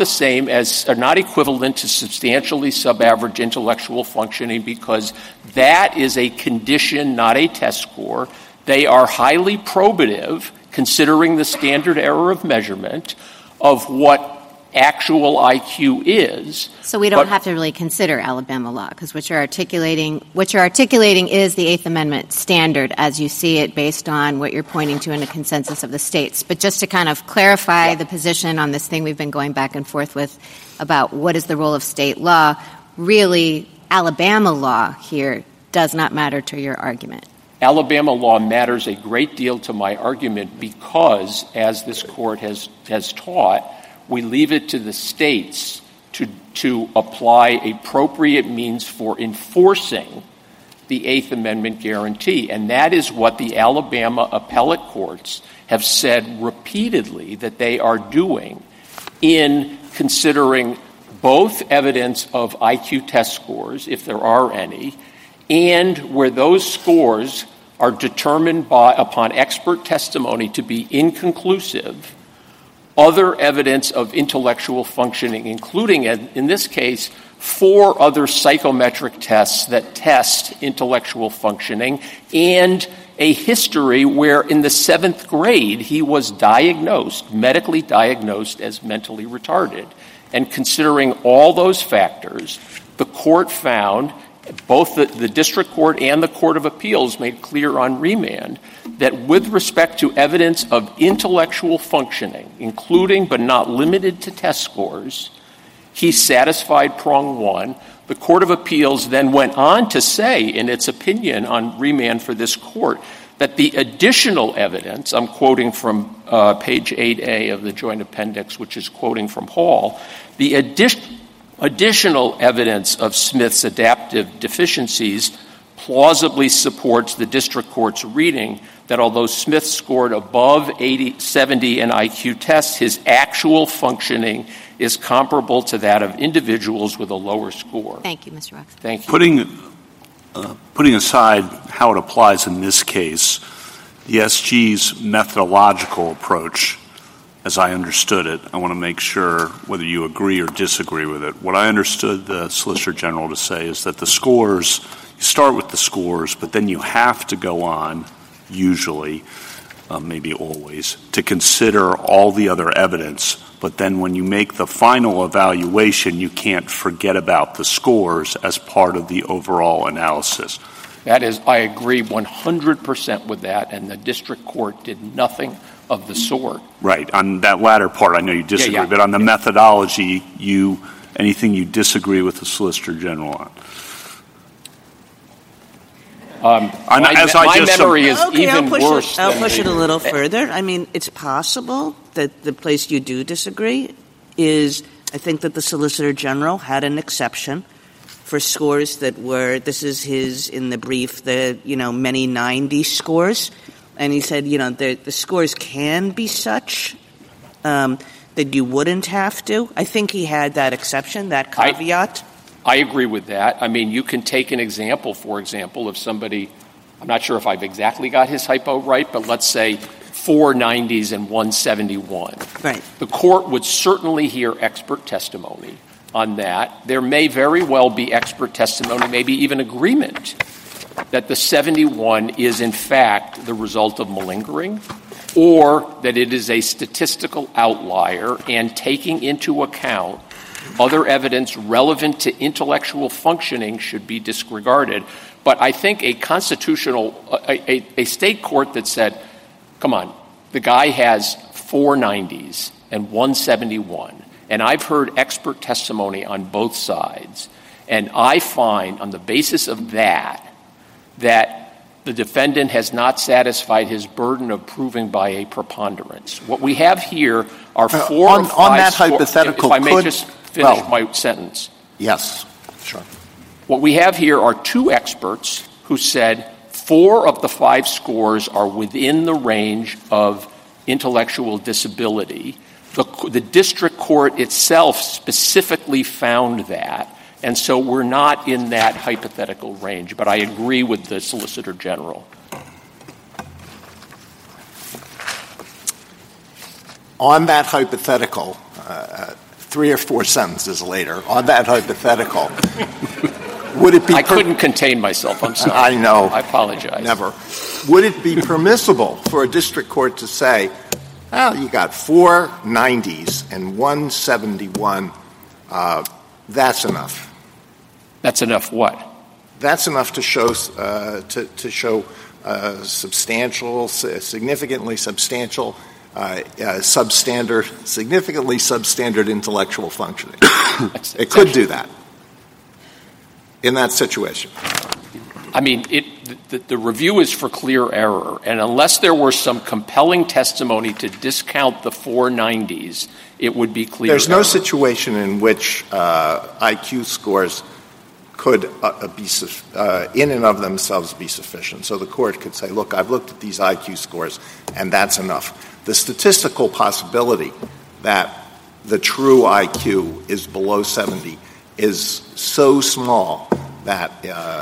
equivalent to substantially sub-average intellectual functioning because that is a condition, not a test score. They are highly probative, considering the standard error of measurement of what actual IQ is. So we don't have to really consider Alabama law because what you're articulating is the Eighth Amendment standard as you see it based on what you're pointing to in the consensus of the states. But just to kind of clarify the position on this thing we've been going back and forth with about what is the role of state law, really Alabama law here does not matter to your argument. Alabama law matters a great deal to my argument because, as this court has taught, we leave it to the states to apply appropriate means for enforcing the Eighth Amendment guarantee. And that is what the Alabama appellate courts have said repeatedly that they are doing in considering both evidence of IQ test scores, if there are any, and where those scores are determined upon expert testimony to be inconclusive, other evidence of intellectual functioning, including, in this case, 4 other psychometric tests that test intellectual functioning, and a history where in the 7th grade he was medically diagnosed as mentally retarded. And considering all those factors, the court found, both the district court and the Court of Appeals made clear on remand that with respect to evidence of intellectual functioning, including but not limited to test scores, he satisfied prong 1. The Court of Appeals then went on to say, in its opinion on remand for this court, that the additional evidence, I'm quoting from page 8A of the Joint Appendix, which is quoting from Hall, the additional evidence of Smith's adaptive deficiencies plausibly supports the district court's reading that although Smith scored above 70 in IQ tests, his actual functioning is comparable to that of individuals with a lower score. Thank you, Mr. Roxon. Thank you. Putting aside how it applies in this case, the SG's methodological approach, as I understood it, I want to make sure whether you agree or disagree with it. What I understood the Solicitor General to say is that the scores, you start with the scores, but then you have to go on, usually, maybe always, to consider all the other evidence. But then when you make the final evaluation, you can't forget about the scores as part of the overall analysis. That is, I agree 100% with that, and the district court did nothing of the sort. Right. On that latter part, I know you disagree, but on the methodology, anything you disagree with the Solicitor General on? My memory is even worse. I'll push it a little further. I mean, it's possible that the place you do disagree is, I think that the Solicitor General had an exception for scores that were, this is his in the brief, many 90 scores. And he said, the scores can be such that you wouldn't have to. I think he had that exception, that caveat. I agree with that. I mean, you can take an example, for example, of somebody, I'm not sure if I've exactly got his hypo right, but let's say 4 90s and 171. Right. The court would certainly hear expert testimony on that. There may very well be expert testimony, maybe even agreement, that the 71 is in fact the result of malingering, or that it is a statistical outlier, and taking into account other evidence relevant to intellectual functioning should be disregarded. But I think a state court that said, come on, the guy has 4 90s and 171, and I've heard expert testimony on both sides, and I find on the basis of that the defendant has not satisfied his burden of proving by a preponderance. What we have here are 4 on that hypothetical. If I may just finish my sentence. Yes, sure. What we have here are 2 experts who said 4 of the 5 scores are within the range of intellectual disability. The district court itself specifically found that, and so we're not in that hypothetical range. But I agree with the Solicitor General. On that hypothetical, 3 or 4 sentences later, on that hypothetical, would it be... I couldn't contain myself. I'm sorry. I know. I apologize. Never. Would it be permissible for a district court to say, well, you got 4 90s and 1 71, that's enough? That's enough what? That's enough to show significantly substandard intellectual functioning. It could do that in that situation. I mean, the review is for clear error, and unless there were some compelling testimony to discount the 490s, it would be clear There's error. no situation in which IQ scores could be in and of themselves be sufficient. So the court could say, look, I've looked at these IQ scores, and that's enough. The statistical possibility that the true IQ is below 70 is so small that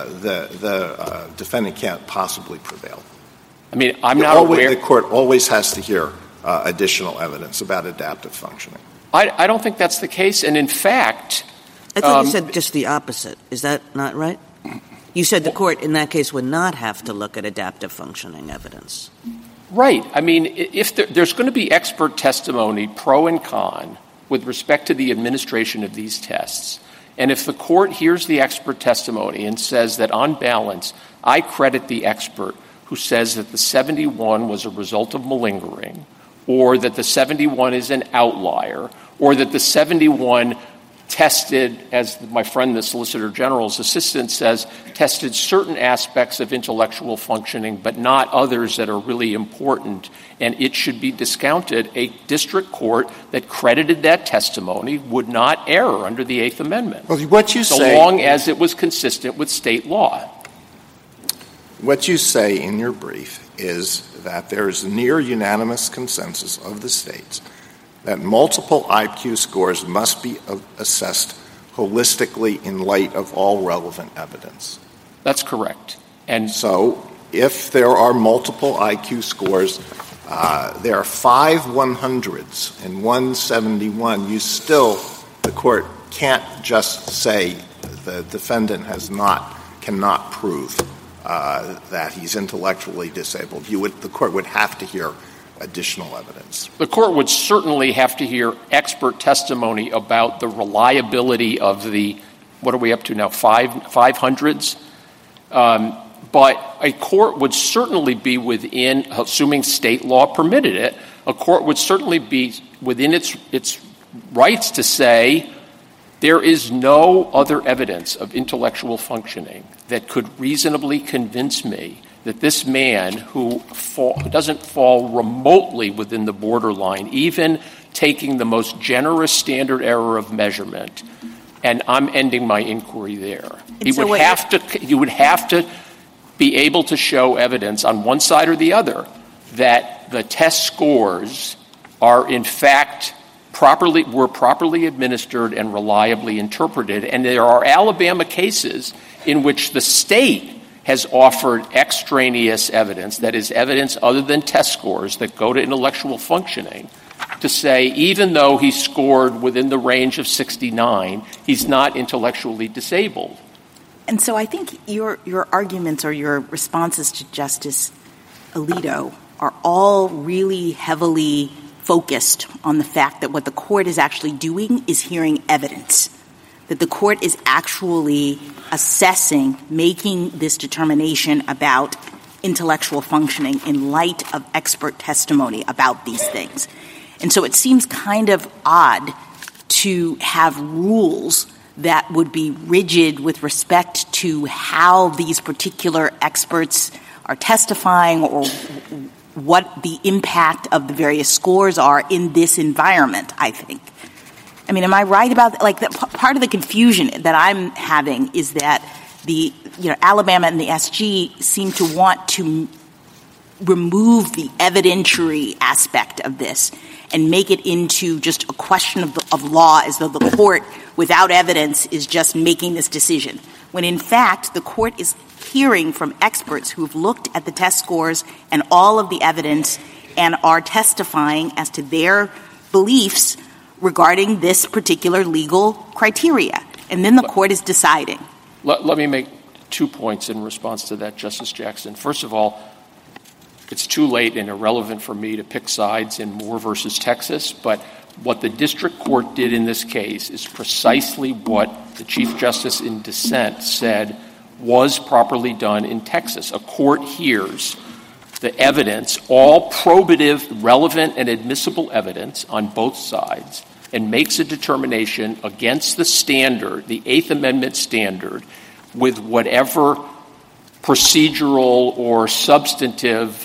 the defendant can't possibly prevail. I mean, I'm not aware... The court always has to hear additional evidence about adaptive functioning. I don't think that's the case, and in fact... I thought you said just the opposite. Is that not right? You said the court in that case would not have to look at adaptive functioning evidence. Right. I mean, if there's going to be expert testimony, pro and con, with respect to the administration of these tests, and if the court hears the expert testimony and says that on balance, I credit the expert who says that the 71 was a result of malingering, or that the 71 is an outlier, or that the 71 tested, as my friend the Solicitor General's assistant says, tested certain aspects of intellectual functioning but not others that are really important, and it should be discounted, a district court that credited that testimony would not err under the Eighth Amendment, well, what you so say, long as it was consistent with state law. What you say in your brief is that there is a near unanimous consensus of the states that multiple IQ scores must be assessed holistically in light of all relevant evidence. That's correct. And so if there are multiple IQ scores, there are 5 100s and 171, the court can't just say the defendant cannot prove that he's intellectually disabled. The court would have to hear additional evidence. The court would certainly have to hear expert testimony about the reliability of the, what are we up to now, 500s? But a court would certainly be within, assuming state law permitted it, a court would certainly be within its rights to say there is no other evidence of intellectual functioning that could reasonably convince me that this man who doesn't fall remotely within the borderline, even taking the most generous standard error of measurement, and I'm ending my inquiry there. You would have to be able to show evidence on one side or the other that the test scores are in fact were properly administered and reliably interpreted. And there are Alabama cases in which the state has offered extraneous evidence, that is evidence other than test scores that go to intellectual functioning, to say even though he scored within the range of 69, he's not intellectually disabled. And so I think your arguments or your responses to Justice Alito are all really heavily focused on the fact that what the court is actually doing is hearing evidence, that the court is actually assessing, making this determination about intellectual functioning in light of expert testimony about these things. And so it seems kind of odd to have rules that would be rigid with respect to how these particular experts are testifying or what the impact of the various scores are in this environment, I think. I mean, am I right about that? Part of the confusion that I'm having is that Alabama and the SG seem to want to remove the evidentiary aspect of this and make it into just a question of law, as though the court, without evidence, is just making this decision, when in fact the court is hearing from experts who have looked at the test scores and all of the evidence and are testifying as to their beliefs regarding this particular legal criteria. And then the court is deciding. Let me make 2 points in response to that, Justice Jackson. First of all, it's too late and irrelevant for me to pick sides in Moore versus Texas, but what the district court did in this case is precisely what the Chief Justice in dissent said was properly done in Texas. A court hears the evidence, all probative, relevant, and admissible evidence on both sides, and makes a determination against the standard, the Eighth Amendment standard, with whatever procedural or substantive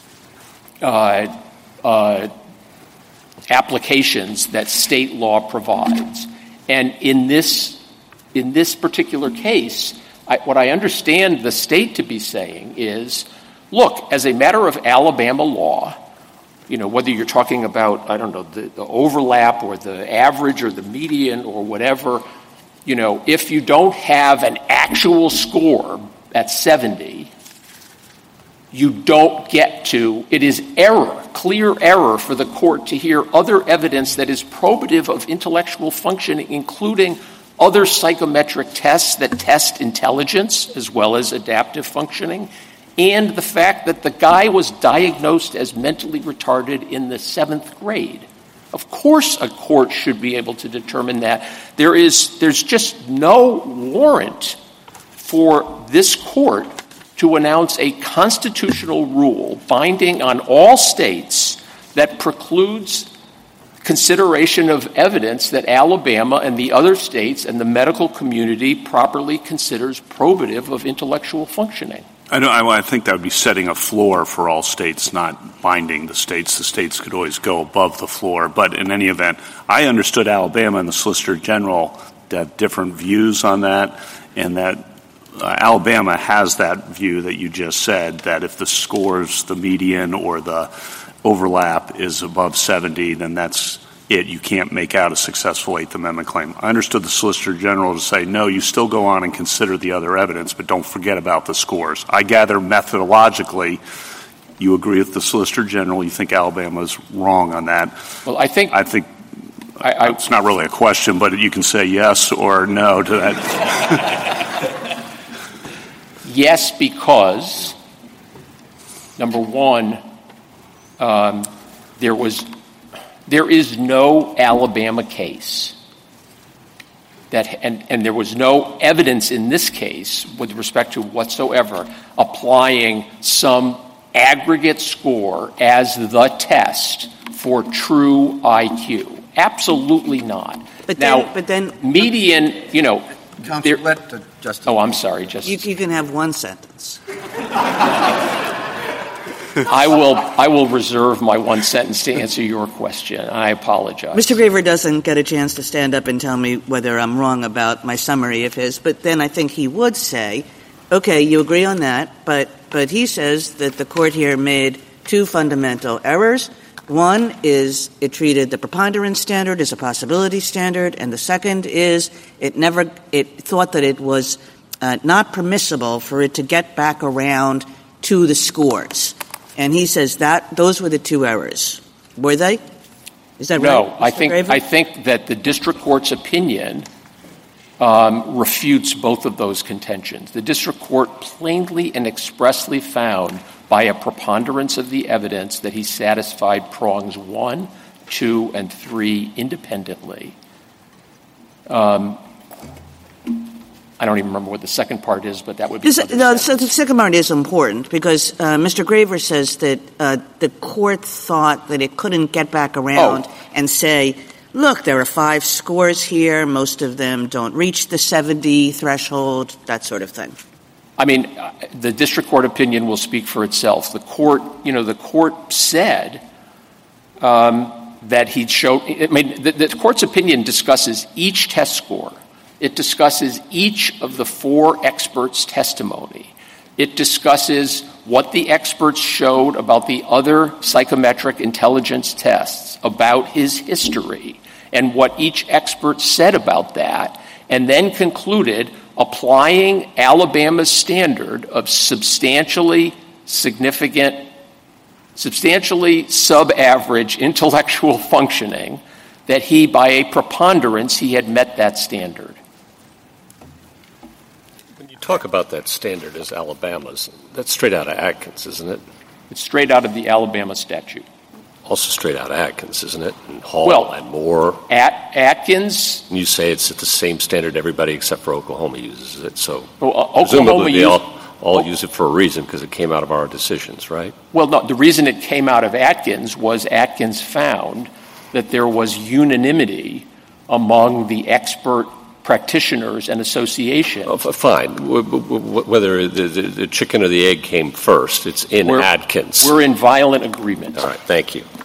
applications that state law provides. And in this particular case, what I understand the state to be saying is, look, as a matter of Alabama law, whether you're talking about, the overlap or the average or the median or whatever, if you don't have an actual score at 70, you don't get to, it is clear error for the court to hear other evidence that is probative of intellectual functioning, including other psychometric tests that test intelligence as well as adaptive functioning, and the fact that the guy was diagnosed as mentally retarded in the 7th grade. Of course a court should be able to determine that. There's just no warrant for this court to announce a constitutional rule binding on all states that precludes consideration of evidence that Alabama and the other states and the medical community properly considers probative of intellectual functioning. I think that would be setting a floor for all states, not binding the states. The states could always go above the floor. But in any event, I understood Alabama and the Solicitor General to have different views on that, and that Alabama has that view that you just said, that if the scores, the median or the overlap is above 70, then that's it. You can't make out a successful Eighth Amendment claim. I understood the Solicitor General to say, no, you still go on and consider the other evidence, but don't forget about the scores. I gather methodologically you agree with the Solicitor General. You think Alabama's wrong on that. Well, I think it's not really a question, but you can say yes or no to that. Yes, because, number one, there is no Alabama case and there was no evidence in this case with respect to whatsoever applying some aggregate score as the test for true IQ. Absolutely not. But then median, Counsel, let the Justice. Oh, I'm sorry, Justice. You can have one sentence. I will reserve my one sentence to answer your question. I apologize. Mr. Graver doesn't get a chance to stand up and tell me whether I'm wrong about my summary of his, but then I think he would say, okay, you agree on that, but he says that the court here made two fundamental errors. One is it treated the preponderance standard as a possibility standard, and the second is it thought that it was not permissible for it to get back around to the scores. And he says that those were the two errors. Were they? Is that right? No, I think that the district court's opinion refutes both of those contentions. The district court plainly and expressly found by a preponderance of the evidence that he satisfied prongs 1, 2, and 3 independently. I don't even remember what the second part is, but that would be so the second part is important because Mr. Graver says that the court thought that it couldn't get back around and say, look, there are 5 scores here. Most of them don't reach the 70 threshold, that sort of thing. I mean, the district court opinion will speak for itself. The court said that he'd show. The court's opinion discusses each test score. It discusses each of the 4 experts' testimony. It discusses what the experts showed about the other psychometric intelligence tests, about his history, and what each expert said about that, and then concluded applying Alabama's standard of substantially sub-average intellectual functioning, that he, by a preponderance, he had met that standard. When you talk about that standard as Alabama's, that's straight out of Atkins, isn't it? It's straight out of the Alabama statute. Also straight out of Atkins, isn't it? And Hall and Moore. Atkins. And you say it's at the same standard everybody except for Oklahoma uses it. So Oklahoma they all use it for a reason because it came out of our decisions, right? Well, no, the reason it came out of Atkins was Atkins found that there was unanimity among the expert practitioners and association. Oh, fine. Whether the chicken or the egg came first, it's in Atkins. We're in violent agreement. All right, thank you.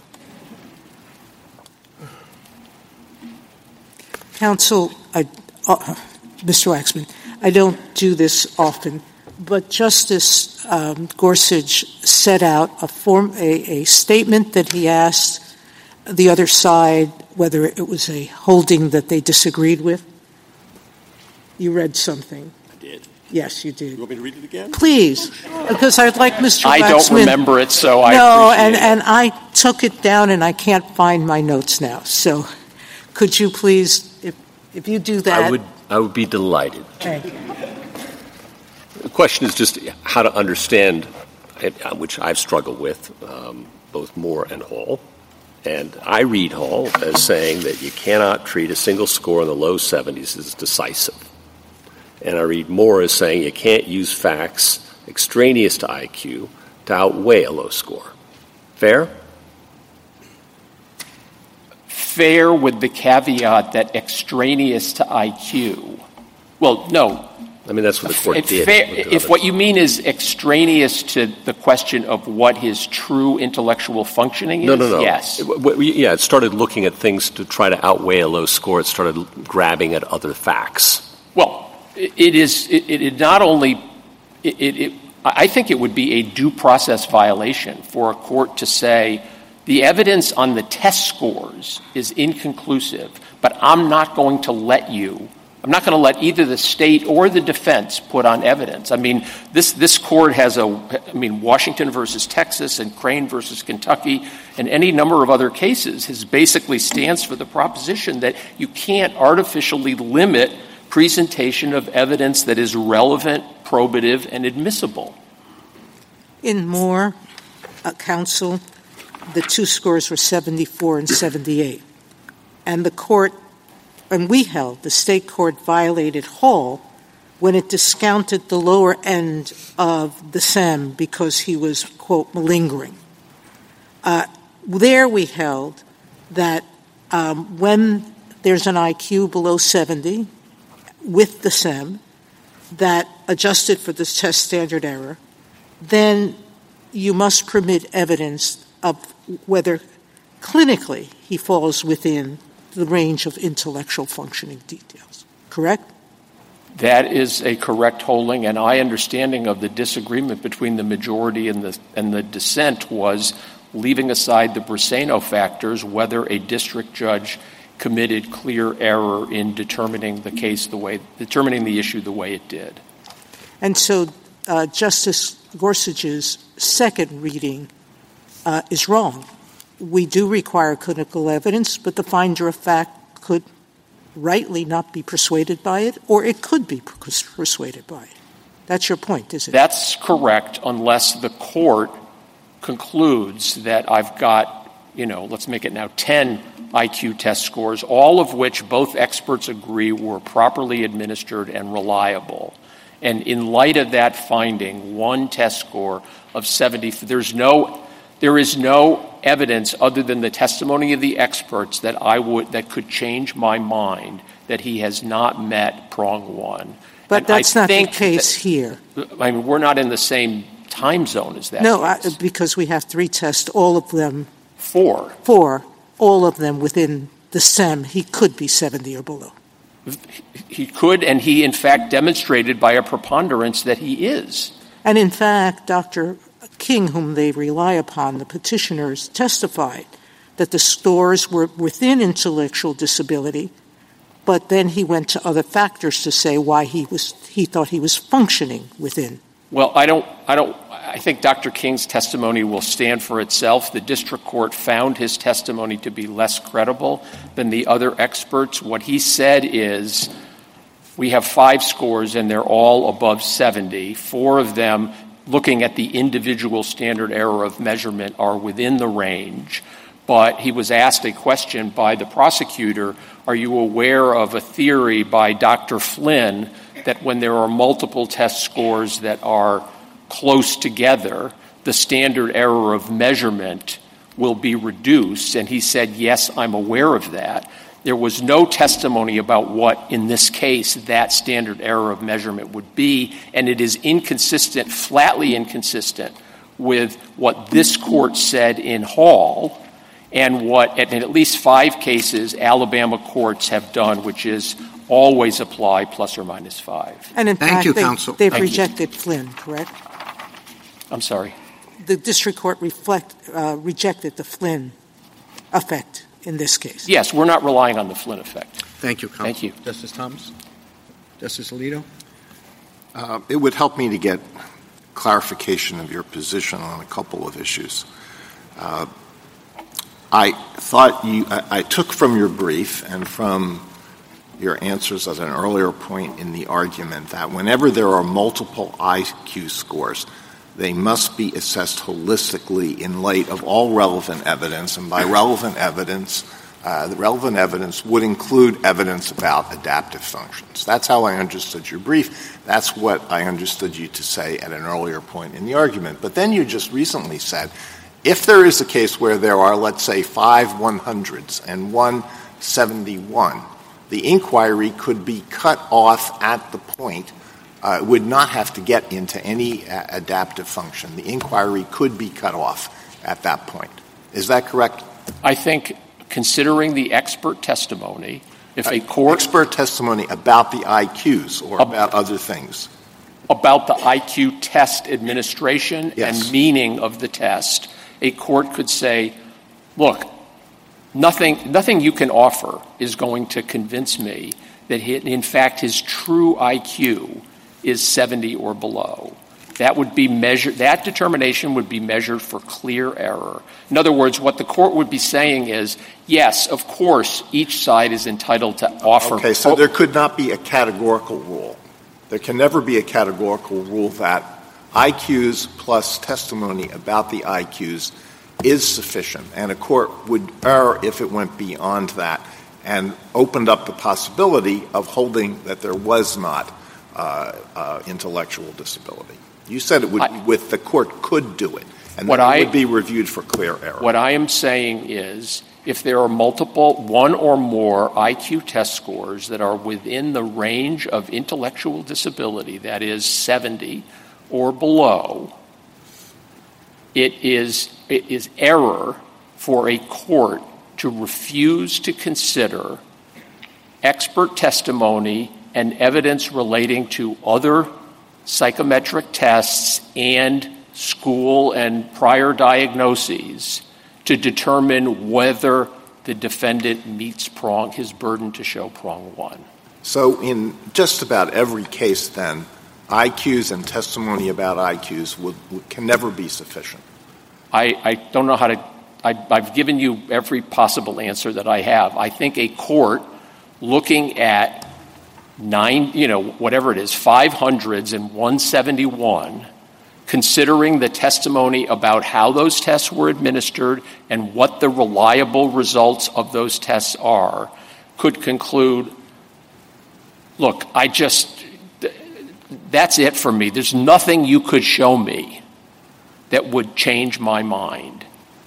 Counsel, Mr. Waxman, I don't do this often, but Justice Gorsuch set out a statement that he asked the other side whether it was a holding that they disagreed with. You read something. I did. Yes, you did. You want me to read it again? Please, because I'd like Mr. Waxman. I don't remember it, so I appreciate it. And I took it down, and I can't find my notes now. So could you please, if you do that. I would be delighted. Thank you. The question is just how to understand, which I've struggled with, both Moore and Hall. And I read Hall as saying that you cannot treat a single score in the low 70s as decisive. And I read Moore as saying you can't use facts extraneous to IQ to outweigh a low score. Fair? Fair with the caveat that extraneous to IQ. Well, no. I mean, that's what the court did. If what you mean is extraneous to the question of what his true intellectual functioning is, no. Yes. Yeah, it started looking at things to try to outweigh a low score. It started grabbing at other facts. Well, it not only I think it would be a due process violation for a court to say the evidence on the test scores is inconclusive, but I'm not going to let either the state or the defense put on evidence. I mean, this court has Washington versus Texas and Crane versus Kentucky and any number of other cases basically stands for the proposition that you can't artificially limit presentation of evidence that is relevant, probative, and admissible. In Moore, counsel, the two scores were 74 and 78. And we held the state court violated Hall when it discounted the lower end of the SEM because he was, quote, malingering. There we held that when there's an IQ below 70 with the SEM that adjusted for this test standard error, then you must permit evidence of whether clinically he falls within the range of intellectual functioning details. Correct? That is a correct holding, and my understanding of the disagreement between the majority and the dissent was leaving aside the Briseno factors, whether a district judge committed clear error in determining the issue the way it did. And so Justice Gorsuch's second reading is wrong. We do require clinical evidence, but the finder of fact could rightly not be persuaded by it, or it could be persuaded by it. That's your point, isn't it? That's correct, unless the court concludes that I've got, let's make it now 10 IQ test scores, all of which both experts agree were properly administered and reliable. And in light of that finding, one test score of 70, there is no evidence other than the testimony of the experts that could change my mind that he has not met prong one. But that's not the case here. I mean, we're not in the same time zone as that. No, because we have 3 tests, all of them. 4. 4, all of them within the SEM. He could be 70 or below. He could, and he in fact demonstrated by a preponderance that he is. And in fact, Dr. King, whom they rely upon, the petitioners, testified that the scores were within intellectual disability, but then he went to other factors to say why he thought he was functioning within. Well, I think Dr. King's testimony will stand for itself. The district court found his testimony to be less credible than the other experts. What he said is, we have 5 scores and they're all above 70. 4 of them, looking at the individual standard error of measurement, are within the range. But he was asked a question by the prosecutor, are you aware of a theory by Dr. Flynn that when there are multiple test scores that are close together, the standard error of measurement will be reduced? And he said, yes, I'm aware of that. There was no testimony about what, in this case, that standard error of measurement would be, and it is inconsistent, flatly inconsistent, with what this court said in Hall and what, in at least 5 cases, Alabama courts have done, which is always apply plus or minus 5. And in Thank fact, you, counsel. they've rejected Flynn, correct? I'm sorry? The district court rejected the Flynn effect in this case. Yes, we're not relying on the Flynn effect. Thank you, counsel. Thank you. Justice Thomas? Justice Alito? It would help me to get clarification of your position on a couple of issues. I took from your brief and from your answers at an earlier point in the argument that whenever there are multiple IQ scores, they must be assessed holistically in light of all relevant evidence. And by relevant evidence, the relevant evidence would include evidence about adaptive functions. That's how I understood your brief. That's what I understood you to say at an earlier point in the argument. But then you just recently said, if there is a case where there are, let's say, 5 100s and 1 71, the inquiry could be cut off at the point. It would not have to get into any adaptive function. The inquiry could be cut off at that point. Is that correct? I think, considering the expert testimony, if a court... Expert testimony about the IQs or about other things. About the IQ test administration Yes. and meaning of the test, a court could say, look, nothing you can offer is going to convince me that, in fact, his true IQ is 70 or below. That would be measured. That determination would be measured for clear error. In other words, what the court would be saying is, yes, of course, each side is entitled to offer. Okay, so there could not be a categorical rule. There can never be a categorical rule that IQs plus testimony about the IQs is sufficient, and a court would err if it went beyond that and opened up the possibility of holding that there was not intellectual disability. You said it would be with the court could do it, and that it would be reviewed for clear error. What I am saying is, if there are multiple, 1 or more IQ test scores that are within the range of intellectual disability, that is 70 or below, it is error for a court to refuse to consider expert testimony and evidence relating to other psychometric tests and school and prior diagnoses to determine whether the defendant meets his burden to show prong 1. So in just about every case, then, IQs and testimony about IQs can never be sufficient. I don't know how to – I've given you every possible answer that I have. I think a court looking at 500s and 171, considering the testimony about how those tests were administered and what the reliable results of those tests are, could conclude, look, that's it for me. There's nothing you could show me that would change my mind.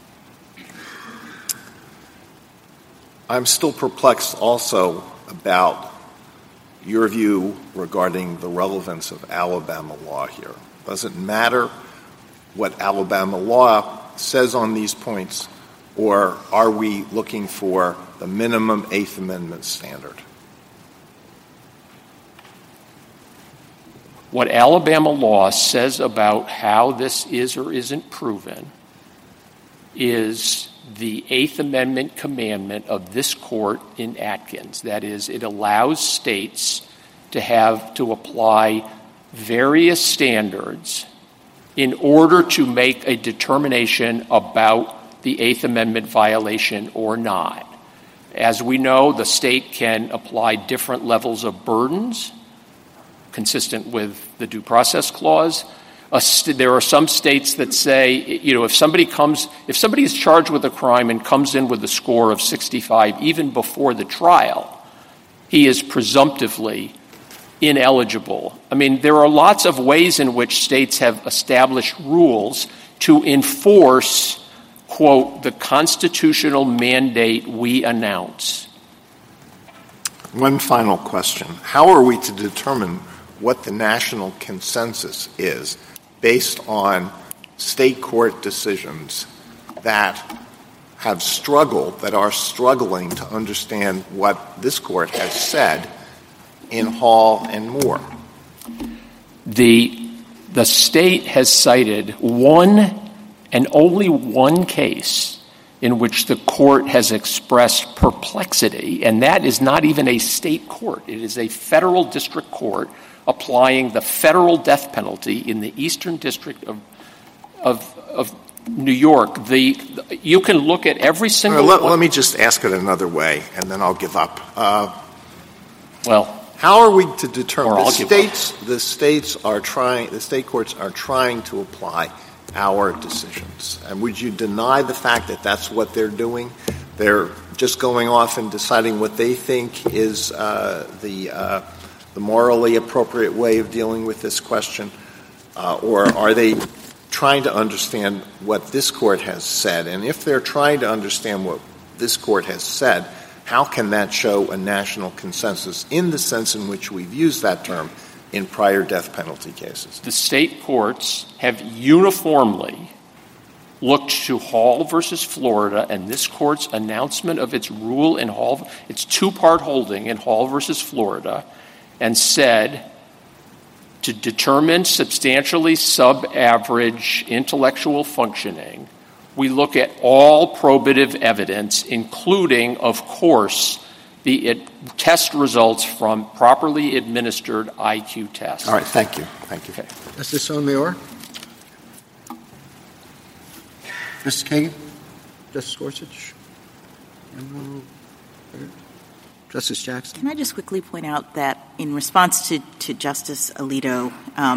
I'm still perplexed also about your view regarding the relevance of Alabama law here. Does it matter what Alabama law says on these points, or are we looking for the minimum Eighth Amendment standard? What Alabama law says about how this is or isn't proven is the Eighth Amendment commandment of this court in Atkins. That is, it allows states to apply various standards in order to make a determination about the Eighth Amendment violation or not. As we know, the state can apply different levels of burdens consistent with the Due Process Clause. There are some states that say, if somebody is charged with a crime and comes in with a score of 65 even before the trial, he is presumptively ineligible. I mean, there are lots of ways in which states have established rules to enforce, quote, the constitutional mandate we announce. One final question. How are we to determine what the national consensus is based on state court decisions that are struggling to understand what this court has said in Hall and Moore? The state has cited one and only one case in which the court has expressed perplexity, and that is not even a state court. It is a federal district court applying the federal death penalty in the Eastern District of New York. You can look at every single one. Let me just ask it another way, and then I'll give up. How are we to determine the state courts are trying to apply our decisions? And would you deny the fact that that's what they're doing? They're just going off and deciding what they think is the morally appropriate way of dealing with this question? Or are they trying to understand what this court has said? And if they're trying to understand what this court has said, how can that show a national consensus in the sense in which we've used that term in prior death penalty cases? The state courts have uniformly looked to Hall versus Florida and this court's announcement of its rule in Hall, its two-part holding in Hall versus Florida, and said to determine substantially sub-average intellectual functioning, we look at all probative evidence, including, of course, the test results from properly administered IQ tests. All right, thank you. Thank you. Okay. Justice Sotomayor? Mr. Kagan? Justice Gorsuch? Justice Jackson? Can I just quickly point out that in response to Justice Alito,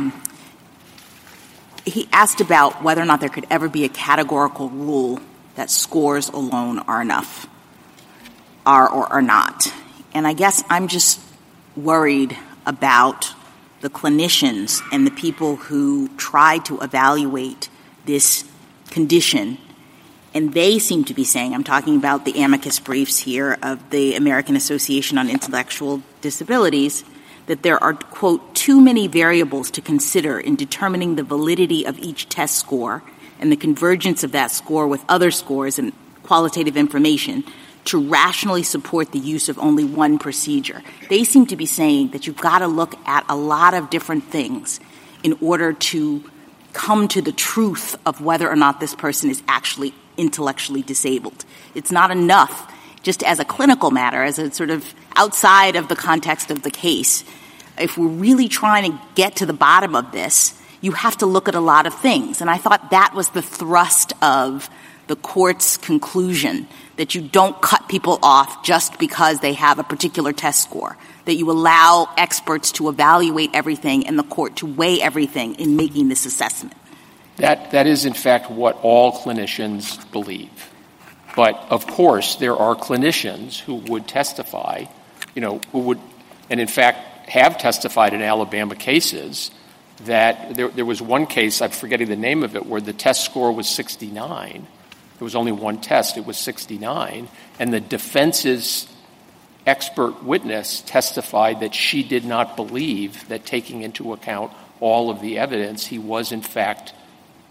he asked about whether or not there could ever be a categorical rule that scores alone are enough, are or are not. And I guess I'm just worried about the clinicians and the people who try to evaluate this condition. And they seem to be saying, I'm talking about the amicus briefs here of the American Association on Intellectual Disabilities, that there are, quote, too many variables to consider in determining the validity of each test score and the convergence of that score with other scores and qualitative information to rationally support the use of only one procedure. They seem to be saying that you've got to look at a lot of different things in order to come to the truth of whether or not this person is actually intellectually disabled. It's not enough just as a clinical matter, as a sort of outside of the context of the case. If we're really trying to get to the bottom of this, you have to look at a lot of things. And I thought that was the thrust of the court's conclusion, that you don't cut people off just because they have a particular test score, that you allow experts to evaluate everything and the court to weigh everything in making this assessment. That is, in fact, what all clinicians believe. But, of course, there are clinicians who would testify, who would, and in fact have testified in Alabama cases, that there was one case, I'm forgetting the name of it, where the test score was 69. There was only one test. It was 69. And the defense's expert witness testified that she did not believe that, taking into account all of the evidence, he was, in fact,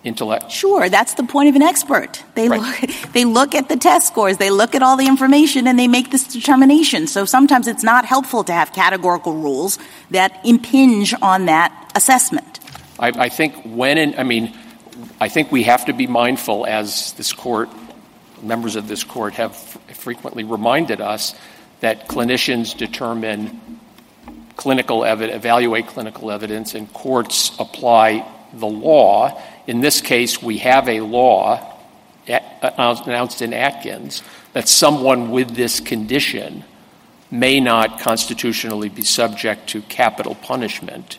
intellect. Sure, that's the point of an expert. They look at the test scores, they look at all the information, and they make this determination. So sometimes it's not helpful to have categorical rules that impinge on that assessment. I think I think we have to be mindful, as this court, members of this court have frequently reminded us, that clinicians determine evaluate clinical evidence, and courts apply the law. In this case, we have a law announced in Atkins that someone with this condition may not constitutionally be subject to capital punishment.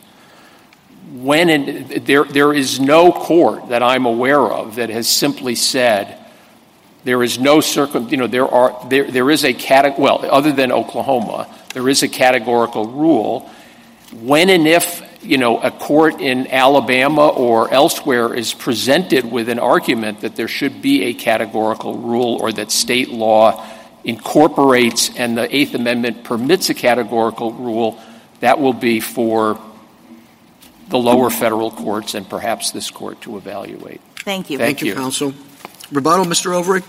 There is no court that I'm aware of that has simply said there is no there is a other than Oklahoma, there is a categorical rule. When and if a court in Alabama or elsewhere is presented with an argument that there should be a categorical rule, or that state law incorporates and the Eighth Amendment permits a categorical rule, that will be for the lower federal courts and perhaps this court to evaluate. Thank you. Thank you, counsel. Rebuttal, Mr. Overy?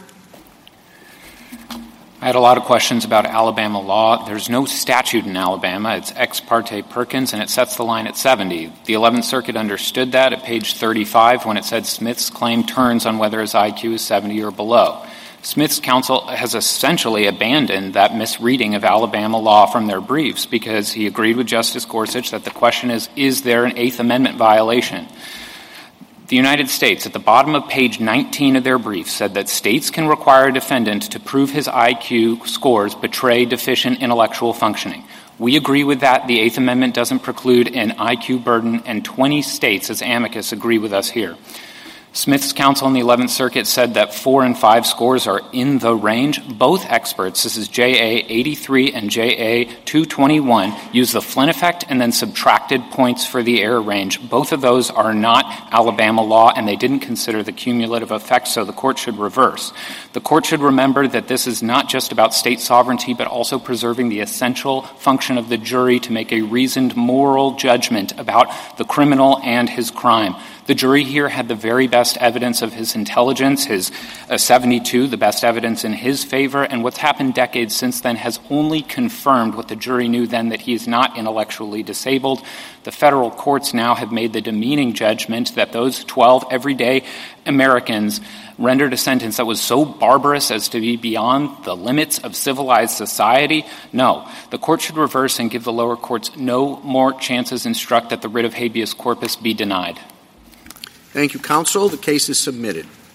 I had a lot of questions about Alabama law. There's no statute in Alabama. It's ex parte Perkins, and it sets the line at 70. The 11th Circuit understood that at page 35 when it said Smith's claim turns on whether his IQ is 70 or below. Smith's counsel has essentially abandoned that misreading of Alabama law from their briefs, because he agreed with Justice Gorsuch that the question is there an Eighth Amendment violation? The United States, at the bottom of page 19 of their brief, said that states can require a defendant to prove his IQ scores betray deficient intellectual functioning. We agree with that. The Eighth Amendment doesn't preclude an IQ burden, and 20 states, as amicus, agree with us here. Smith's counsel in the 11th Circuit said that 4 and 5 scores are in the range. Both experts, this is JA 83 and JA 221, use the Flynn effect and then subtracted points for the error range. Both of those are not Alabama law, and they didn't consider the cumulative effect, so the court should reverse. The court should remember that this is not just about state sovereignty, but also preserving the essential function of the jury to make a reasoned moral judgment about the criminal and his crime. The jury here had the very best evidence of his intelligence, his 72, the best evidence in his favor, and what's happened decades since then has only confirmed what the jury knew then, that he is not intellectually disabled. The federal courts now have made the demeaning judgment that those 12 everyday Americans rendered a sentence that was so barbarous as to be beyond the limits of civilized society. No, the court should reverse and give the lower courts no more chances, instruct that the writ of habeas corpus be denied. Thank you, counsel. The case is submitted.